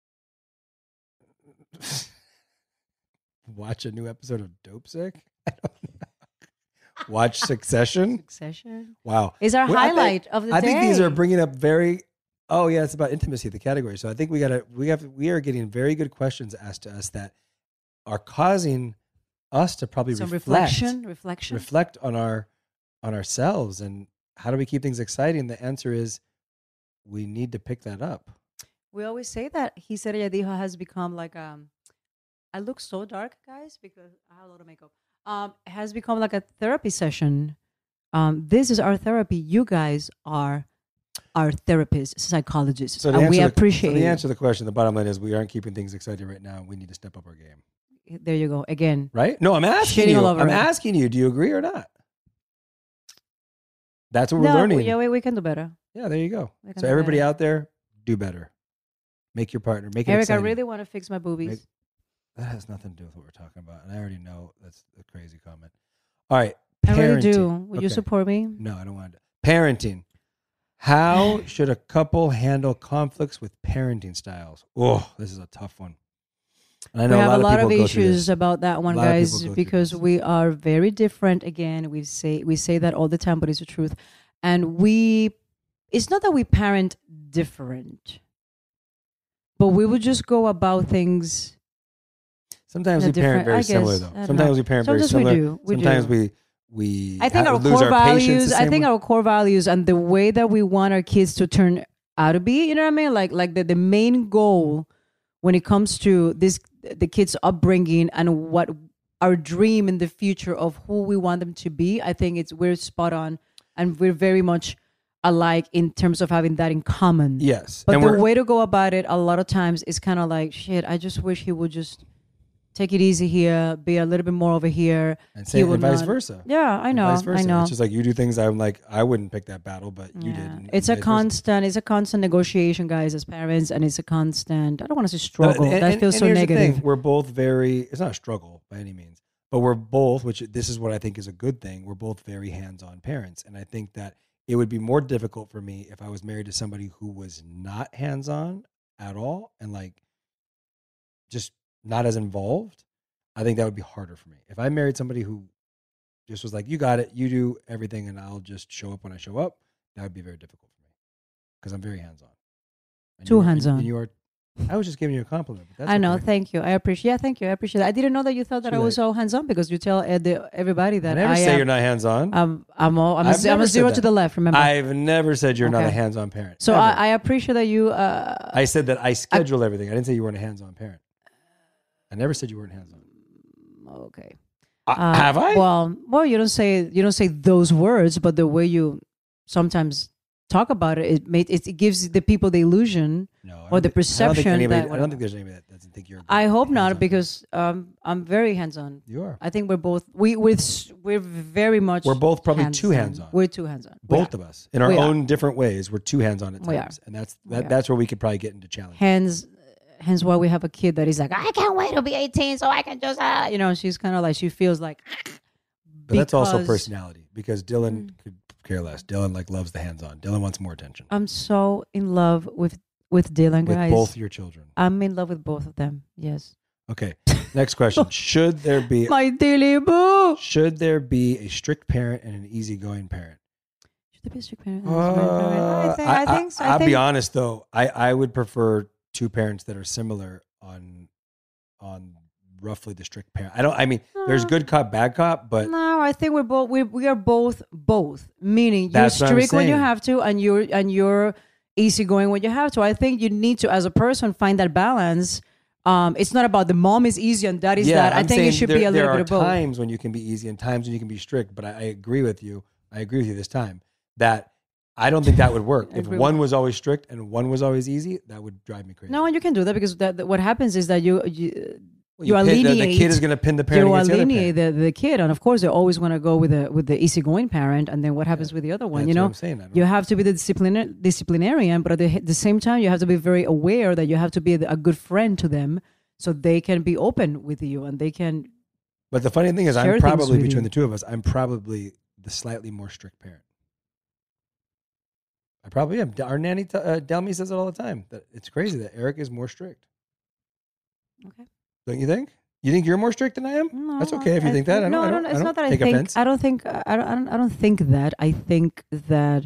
S7: Watch a new episode of Dope Sick? I don't know. Watch Succession?
S6: Succession?
S7: Wow.
S6: Is our
S7: Well, I
S6: highlight
S7: think,
S6: of the
S7: I
S6: day.
S7: think these are bringing up very, oh yeah, it's about intimacy, the category. So I think we gotta, we have, we are getting very good questions asked to us that are causing us to probably
S6: Some
S7: reflect,
S6: reflection, reflection.
S7: reflect on our, on ourselves and how do we keep things exciting? The answer is we need to pick that up.
S6: We always say that He Said Ella Dijo has become like um I look so dark, guys, because I have a lot of makeup. Um, it has become like a therapy session. Um, this is our therapy. You guys are our therapists, psychologists,
S7: So the
S6: and
S7: answer
S6: we
S7: to the-
S6: appreciate
S7: so the
S6: it.
S7: answer to the question, the bottom line is we aren't keeping things exciting right now. We need to step up our game.
S6: There you go again.
S7: Right? No, I'm asking
S6: Shitting
S7: you.
S6: all over
S7: I'm
S6: it.
S7: asking you. Do you agree or not? That's what we're
S6: No,
S7: learning.
S6: yeah, we, we can do better.
S7: Yeah, there you go.
S6: We can
S7: So
S6: do
S7: everybody
S6: better.
S7: out there, do better. Make your partner. Make it
S6: Eric,
S7: exciting.
S6: I really want to fix my boobies.
S7: Make- that has nothing to do with what we're talking about, and I already know that's a crazy comment. All right,
S6: I really do.
S7: parenting.
S6: Would you
S7: Okay.
S6: support me?
S7: No, I don't want to. Parenting. How should a couple handle conflicts with parenting styles? Oh, this is a tough one. And I know
S6: we have
S7: a lot,
S6: a lot
S7: of,
S6: of,
S7: people go through
S6: issues
S7: this.
S6: about that one,
S7: A lot of
S6: guys,
S7: people go through
S6: because
S7: this.
S6: we are very different. Again, we say we say that all the time, but it's the truth. And we, it's not that we parent different, but we would just go about things.
S7: Sometimes
S6: in a
S7: we parent
S6: different-
S7: very
S6: I
S7: similar,
S6: guess,
S7: though.
S6: I don't
S7: Sometimes
S6: know.
S7: we parent very
S6: Sometimes we
S7: similar.
S6: do, we
S7: Sometimes
S6: do.
S7: we we
S6: I think
S7: ha-
S6: our
S7: lose
S6: core
S7: our patience
S6: values.
S7: the
S6: I
S7: same
S6: think
S7: way.
S6: our core values and the way that we want our kids to turn out to be. You know what I mean? Like like the, the main goal when it comes to this the kids' upbringing and what our dream in the future of who we want them to be. I think it's we're spot on, and we're very much alike in terms of having that in common.
S7: Yes,
S6: But
S7: and
S6: the
S7: we're-
S6: way to go about it a lot of times is kind of like, shit, I just wish he would just take it easy here, be a little bit more over here.
S7: and,
S6: He
S7: say,
S6: will
S7: and vice
S6: not-
S7: versa.
S6: Yeah, I
S7: And
S6: know.
S7: vice versa.
S6: I know.
S7: It's just like you do things I'm like, I wouldn't pick that battle, but you
S6: Yeah.
S7: did. and-
S6: It's
S7: and
S6: a
S7: vice versa.
S6: constant. It's a constant negotiation, guys, as parents, and it's a constant. I don't want to say struggle.
S7: No, and-
S6: that
S7: and-
S6: feels
S7: and
S6: so
S7: here's the thing.
S6: negative.
S7: We're both very, it's not a struggle by any means, but we're both, which this is what I think is a good thing. We're both very hands-on parents. And I think that it would be more difficult for me if I was married to somebody who was not hands-on at all and like just not as involved. I think that would be harder for me. If I married somebody who just was like, you got it, you do everything, and I'll just show up when I show up, that would be very difficult for me because I'm very hands-on. And
S6: Too
S7: you are- and-
S6: hands-on.
S7: And you are, I was just giving you a compliment. But that's
S6: I know.
S7: okay.
S6: Thank you. I appreciate. Yeah, thank you. I appreciate that. I didn't know that you thought that
S7: Too
S6: I was
S7: late.
S6: so hands-on because you tell uh, the, everybody
S7: I
S6: that
S7: never
S6: I
S7: say
S6: am.
S7: you're not hands-on.
S6: Um, I'm all, I'm, a,
S7: I've
S6: z- I'm
S7: never
S6: a
S7: said
S6: zero
S7: that.
S6: to the left. Remember.
S7: I've never said you're not
S6: Okay.
S7: a hands-on parent.
S6: so
S7: Ever.
S6: I, I appreciate that you. Uh,
S7: I said that I schedule everything. I didn't say you weren't a hands-on parent. I never said you weren't hands-on.
S6: okay.
S7: Uh, have I?
S6: Well, well, you don't say you don't say those words, but the way you sometimes talk about it, it made it, it gives the people the illusion
S7: no, I
S6: or
S7: don't
S6: the
S7: think- I don't think
S6: perception
S7: anybody-
S6: that.
S7: I don't think there's anybody that doesn't think you're. a good
S6: I hope not,
S7: hands-on
S6: because um, I'm very hands-on.
S7: You are.
S6: I think we're both we we're, s- we're very much.
S7: We're both probably too hands-on.
S6: We're too hands-on. We
S7: Both
S6: are.
S7: of us, in our
S6: We are.
S7: own different ways, we're too hands-on at
S6: We
S7: times,
S6: are.
S7: and that's
S6: We
S7: that,
S6: are.
S7: that's where we could probably get into challenge.
S6: Hence, hence why we have a kid that is like, I can't wait to be eighteen so I can just, uh, you know, she's kind of like she feels like.
S7: But that's also
S6: because
S7: personality, because Dylan could care less. Dylan like loves the hands-on. Dylan wants more attention
S6: I'm so in love with with Dylan,
S7: with
S6: guys.
S7: both your children.
S6: I'm in love with both of them. Yes.
S7: Okay, next question: Should there be
S6: My dilly boo.
S7: should there be a strict parent and an easygoing parent?
S6: Should there be a strict parent?
S7: Uh,
S6: I think. I, think. So. I
S7: I'll
S6: think
S7: be honest though. I, I would prefer two parents that are similar on on roughly the strict parent. I don't. I mean, there's
S6: Uh,
S7: good cop, bad cop, but
S6: No, I think we're both. We we are both both. Meaning you're
S7: That's what I'm
S6: strict when you
S7: saying.
S6: have to, and you're and you're easygoing when you have to. I think you need to, as a person, find that balance. Um, it's not about the mom is easy and dad is
S7: yeah,
S6: that. I
S7: I'm
S6: think
S7: saying
S6: it should
S7: there,
S6: be a
S7: there
S6: little
S7: are
S6: bit of both.
S7: times when you can be easy and times when you can be strict. But I, I agree with you. I agree with you this time, that I don't think that would work. If
S6: Everyone.
S7: one was always strict and one was always easy, that would drive me crazy.
S6: No, and you can do that because that, that- what happens is that you you,
S7: Well,
S6: you
S7: you pin- the-
S6: alienate
S7: the kid is gonna pin the parent
S6: You
S7: against the other
S6: alienate the, the kid, and of course they always want to go with the with the easygoing parent. And then what happens with the other one?
S7: That's
S6: you know,
S7: what I'm saying. I don't-
S6: you have to be the disciplinar- disciplinarian, but at the, the same time, you have to be very aware that you have to be a good friend to them, so they can be open with you and they can.
S7: But the funny thing is,
S6: share
S7: I'm
S6: things
S7: probably
S6: with
S7: between
S6: you.
S7: the two of us, I'm probably the slightly more strict parent. I probably am. Our nanny, t- uh, Delmy, says it all the time. That it's crazy that Eric is more strict.
S6: Okay.
S7: Don't you think? You think you're more strict than I am?
S6: No,
S7: That's okay if you
S6: I
S7: think that. I don't.
S6: no,
S7: I don't,
S6: It's
S7: I don't
S6: not that
S7: take
S6: I think.
S7: offense.
S6: I don't think. I don't. I don't. I don't think that. I think that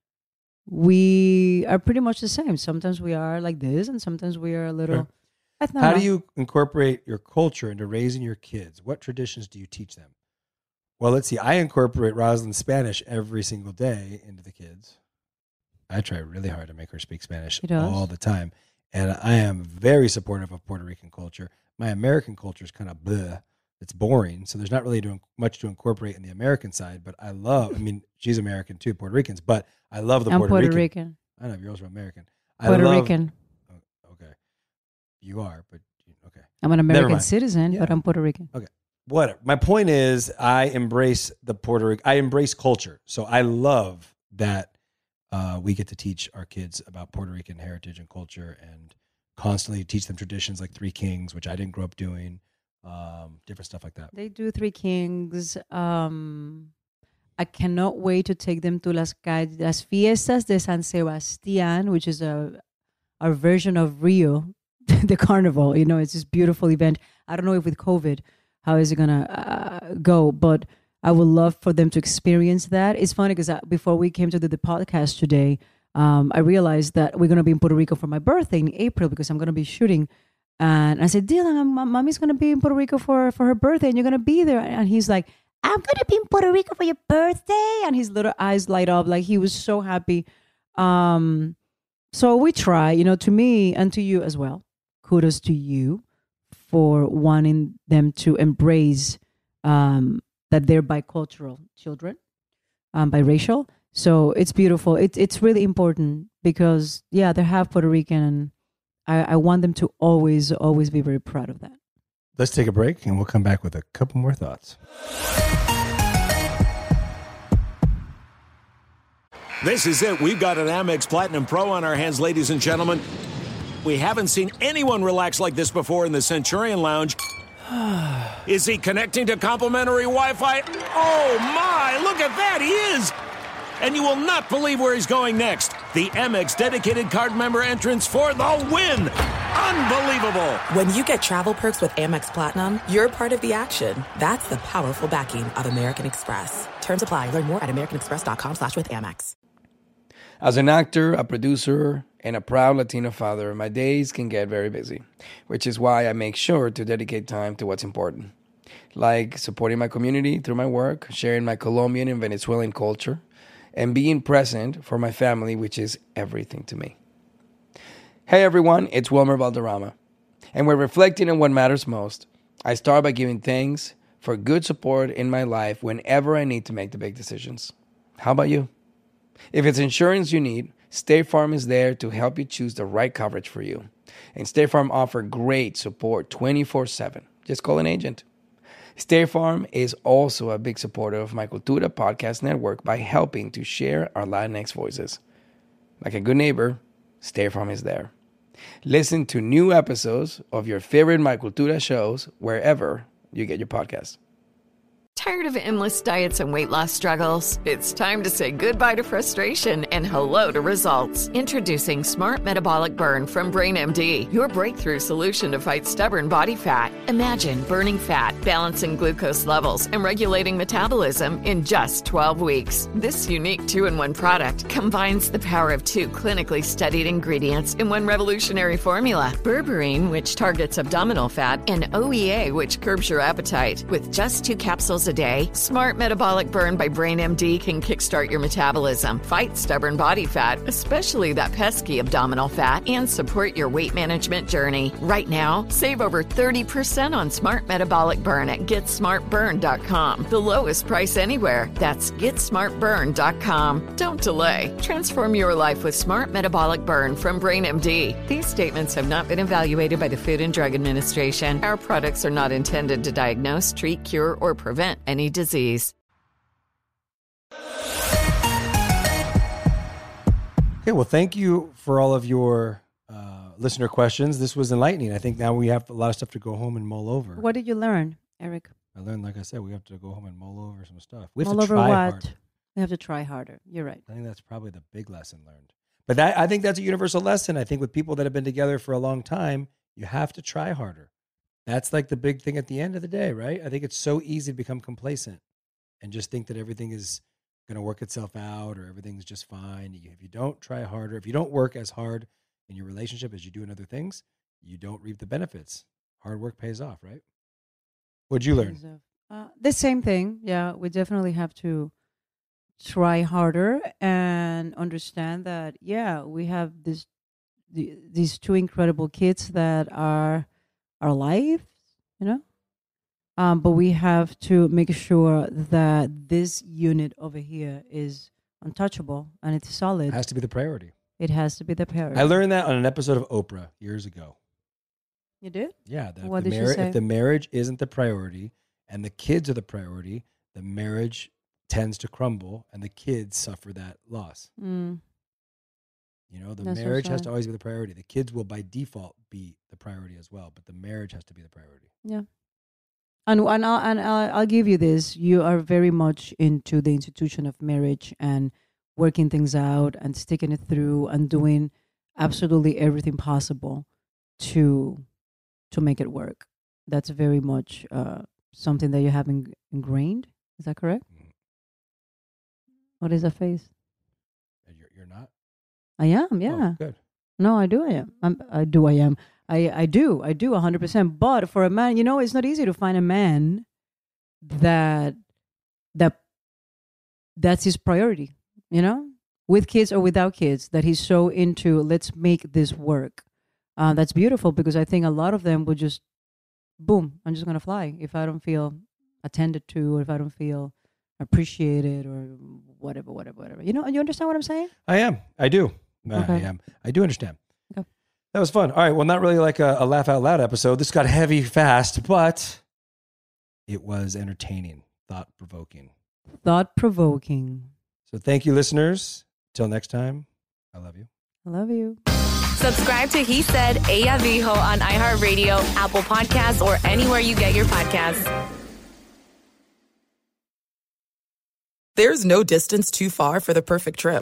S6: we are pretty much the same. Sometimes we are like this, and sometimes we are a little.
S7: Sure.
S6: I don't
S7: How
S6: know.
S7: do you incorporate your culture into raising your kids? What traditions do you teach them? Well, let's see. I incorporate Rosalind's Spanish every single day into the kids. I try really hard to make her speak Spanish
S6: She does?
S7: all the time. And I am very supportive of Puerto Rican culture. My American culture is kind of bleh. It's boring. So there's not really doing much to incorporate in the American side. But I love, I mean, she's American too, Puerto Ricans. But I love the
S6: I'm
S7: Puerto,
S6: Puerto
S7: Rican.
S6: Rican.
S7: I know, you're also American.
S6: Puerto
S7: I love,
S6: Rican.
S7: Oh, okay. You are, but okay.
S6: I'm an
S7: Never
S6: American
S7: mind.
S6: citizen,
S7: Yeah.
S6: but I'm Puerto Rican.
S7: Okay. Whatever. My point is, I embrace the Puerto Rican. I embrace culture. So I love that uh, we get to teach our kids about Puerto Rican heritage and culture, and constantly teach them traditions like Three Kings, which I didn't grow up doing. Um, different stuff like that.
S6: They do Three Kings. Um, I cannot wait to take them to las calles, las fiestas de San Sebastián, which is a our version of Rio, the carnival. You know, it's this beautiful event. I don't know if with COVID, how is it gonna uh, go, but I would love for them to experience that. It's funny because before we came to do the podcast today, um, I realized that we're gonna be in Puerto Rico for my birthday in April because I'm gonna be shooting. And I said, Dylan, my mommy's going to be in Puerto Rico for, for her birthday and you're going to be there. And he's like, I'm going to be in Puerto Rico for your birthday. And his little eyes light up like he was so happy. Um, so we try, you know, to me and to you as well. Kudos to you for wanting them to embrace um, that they're bicultural children, um, biracial. So it's beautiful. It, it's really important because, yeah, they're half Puerto Rican and I, I want them to always, always be very proud of that.
S7: Let's take a break and we'll come back with a couple more thoughts.
S1: This is it. We've got an Amex Platinum Pro on our hands, ladies and gentlemen. We haven't seen anyone relax like this before in the Centurion Lounge. Is he connecting to complimentary Wi-Fi? Oh, my. Look at that. He is. And you will not believe where he's going next. The Amex dedicated card member entrance for the win. Unbelievable.
S2: When you get travel perks with Amex Platinum, you're part of the action. That's the powerful backing of American Express. Terms apply. Learn more at americanexpress.com slash with Amex.
S11: As an actor, a producer, and a proud Latino father, my days can get very busy, which is why I make sure to dedicate time to what's important. Like supporting my community through my work, sharing my Colombian and Venezuelan culture, and being present for my family, which is everything to me. Hey everyone, it's Wilmer Valderrama. And we're reflecting on what matters most. I start by giving thanks for good support in my life whenever I need to make the big decisions. How about you? If it's insurance you need, State Farm is there to help you choose the right coverage for you. And State Farm offers great support twenty-four seven. Just call an agent. State Farm is also a big supporter of my Cultura podcast network by helping to share our Latinx voices. Like a good neighbor, State Farm is there. Listen to new episodes of your favorite My Cultura shows wherever you get your podcasts.
S10: Tired of endless diets and weight loss struggles? It's time to say goodbye to frustration and hello to results. Introducing Smart Metabolic Burn from BrainMD, your breakthrough solution to fight stubborn body fat. Imagine burning fat, balancing glucose levels, and regulating metabolism in just twelve weeks. This unique two-in-one product combines the power of two clinically studied ingredients in one revolutionary formula. Berberine, which targets abdominal fat, and O E A, which curbs your appetite. With just two capsules a day, Smart Metabolic Burn by BrainMD can kickstart your metabolism, fight stubborn burn body fat, especially that pesky abdominal fat, and support your weight management journey. Right now, save over thirty percent on Smart Metabolic Burn at get smart burn dot com. The lowest price anywhere. That's get smart burn dot com. Don't delay. Transform your life with Smart Metabolic Burn from Brain M D. These statements have not been evaluated by the Food and Drug Administration. Our products are not intended to diagnose, treat, cure, or prevent any disease.
S7: Okay, well, thank you for all of your uh, listener questions. This was enlightening. I think now we have a lot of stuff to go home and mull over.
S6: What did you learn, Eric?
S7: I learned, like I said, we have to go home and mull over some stuff. We have
S6: mull
S7: to
S6: over
S7: try
S6: what?
S7: harder.
S6: We have to try harder. You're right.
S7: I think that's probably the big lesson learned. But that I think that's a universal lesson. I think with people that have been together for a long time, you have to try harder. That's like the big thing at the end of the day, right? I think it's so easy to become complacent and just think that everything is going to work itself out or everything's just fine. If you don't try harder, if you don't work as hard in your relationship as you do in other things, you don't reap the benefits. Hard work pays off, right? What'd you learn?
S6: Uh, the same thing. Yeah, we definitely have to try harder and understand that, yeah, we have this the, these two incredible kids that are our lives, you know? Um, but we have to make sure that this unit over here is untouchable and it's solid.
S7: It has to be the priority.
S6: It has to be the priority.
S7: I learned that on an episode of Oprah years ago.
S6: You did?
S7: Yeah. That
S6: What
S7: if, the
S6: did she say?
S7: if the marriage isn't the priority and the kids are the priority, the marriage tends to crumble and the kids suffer that loss.
S6: Mm.
S7: You know, the
S6: That's so
S7: marriage has
S6: sad.
S7: to always be the priority. The kids will by default be the priority as well, but the marriage has to be the priority.
S6: Yeah. And and I'll, and I'll, I'll give you this. You are very much into the institution of marriage and working things out and sticking it through and doing absolutely everything possible to to make it work. That's very much uh, something that you have in, ingrained. Is that correct?
S7: Mm.
S6: What is that face?
S7: You're, you're not?
S6: I am, yeah.
S7: Oh, good.
S6: No, I do. I am. I'm, I do. I am. I, I do. I do one hundred percent. But for a man, you know, it's not easy to find a man that that that's his priority, you know, with kids or without kids, that he's so into, let's make this work. Uh, that's beautiful because I think a lot of them would just, boom, I'm just going to fly if I don't feel attended to or if I don't feel appreciated or whatever, whatever, whatever. You know, you understand what I'm saying?
S7: I am. I do.
S6: Okay.
S7: I am. I do understand.
S6: Okay.
S7: That was fun. All right. Well, not really like a, a laugh out loud episode. This got heavy fast, but it was entertaining, thought provoking.
S6: Thought provoking.
S7: So thank you, listeners. Till next time, I love you.
S6: I love you.
S5: Subscribe to He Said, Ella Dijo on iHeartRadio, Apple Podcasts, or anywhere you get your podcasts.
S2: There's no distance too far for the perfect trip.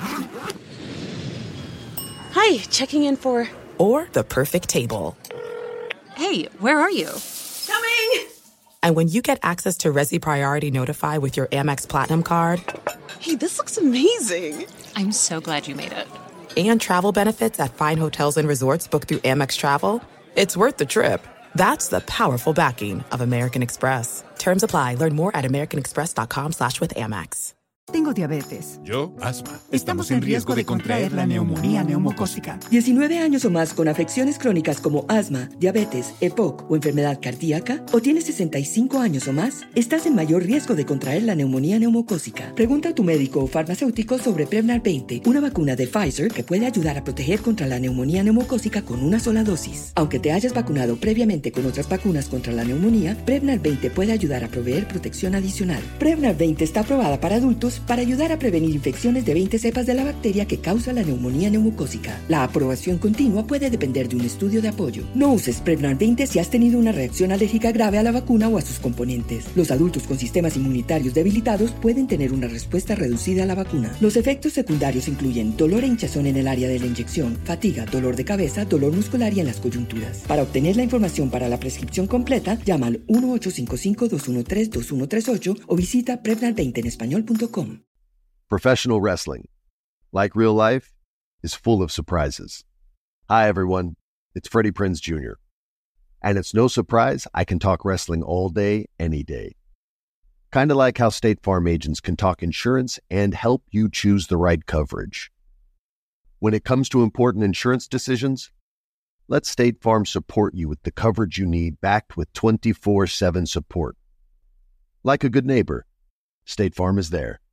S8: Hi, checking in for...
S2: Or the perfect table.
S8: Hey, where are you? Coming!
S2: And when you get access to Resi Priority Notify with your Amex Platinum card...
S8: Hey, this looks amazing. I'm so glad you made it.
S2: And travel benefits at fine hotels and resorts booked through Amex Travel, it's worth the trip. That's the powerful backing of American Express. Terms apply. Learn more at americanexpress.com slash with Amex.
S12: Tengo diabetes.
S13: Yo, asma.
S12: Estamos en riesgo de contraer la neumonía neumocócica.
S14: diecinueve años o más con afecciones crónicas como asma, diabetes, E P O C o enfermedad cardíaca, o tienes sesenta y cinco años o más, estás en mayor riesgo de contraer la neumonía neumocócica. Pregunta a tu médico o farmacéutico sobre Prevnar veinte, una vacuna de Pfizer que puede ayudar a proteger contra la neumonía neumocócica con una sola dosis. Aunque te hayas vacunado previamente con otras vacunas contra la neumonía, Prevnar veinte puede ayudar a proveer protección adicional. Prevnar veinte está aprobada para adultos para ayudar a prevenir infecciones de veinte cepas de la bacteria que causa la neumonía neumocócica. La aprobación continua puede depender de un estudio de apoyo. No uses Prevnar veinte si has tenido una reacción alérgica grave a la vacuna o a sus componentes. Los adultos con sistemas inmunitarios debilitados pueden tener una respuesta reducida a la vacuna. Los efectos secundarios incluyen dolor e hinchazón en el área de la inyección, fatiga, dolor de cabeza, dolor muscular y en las coyunturas. Para obtener la información para la prescripción completa, llama al uno ocho cinco cinco, dos uno tres, dos uno tres ocho o visita prevnar veinte en español punto com.
S3: Professional wrestling, like real life, is full of surprises. Hi, everyone. It's Freddie Prinze Junior And it's no surprise I can talk wrestling all day, any day. Kind of like how State Farm agents can talk insurance and help you choose the right coverage. When it comes to important insurance decisions, let State Farm support you with the coverage you need, backed with twenty-four seven support. Like a good neighbor, State Farm is there.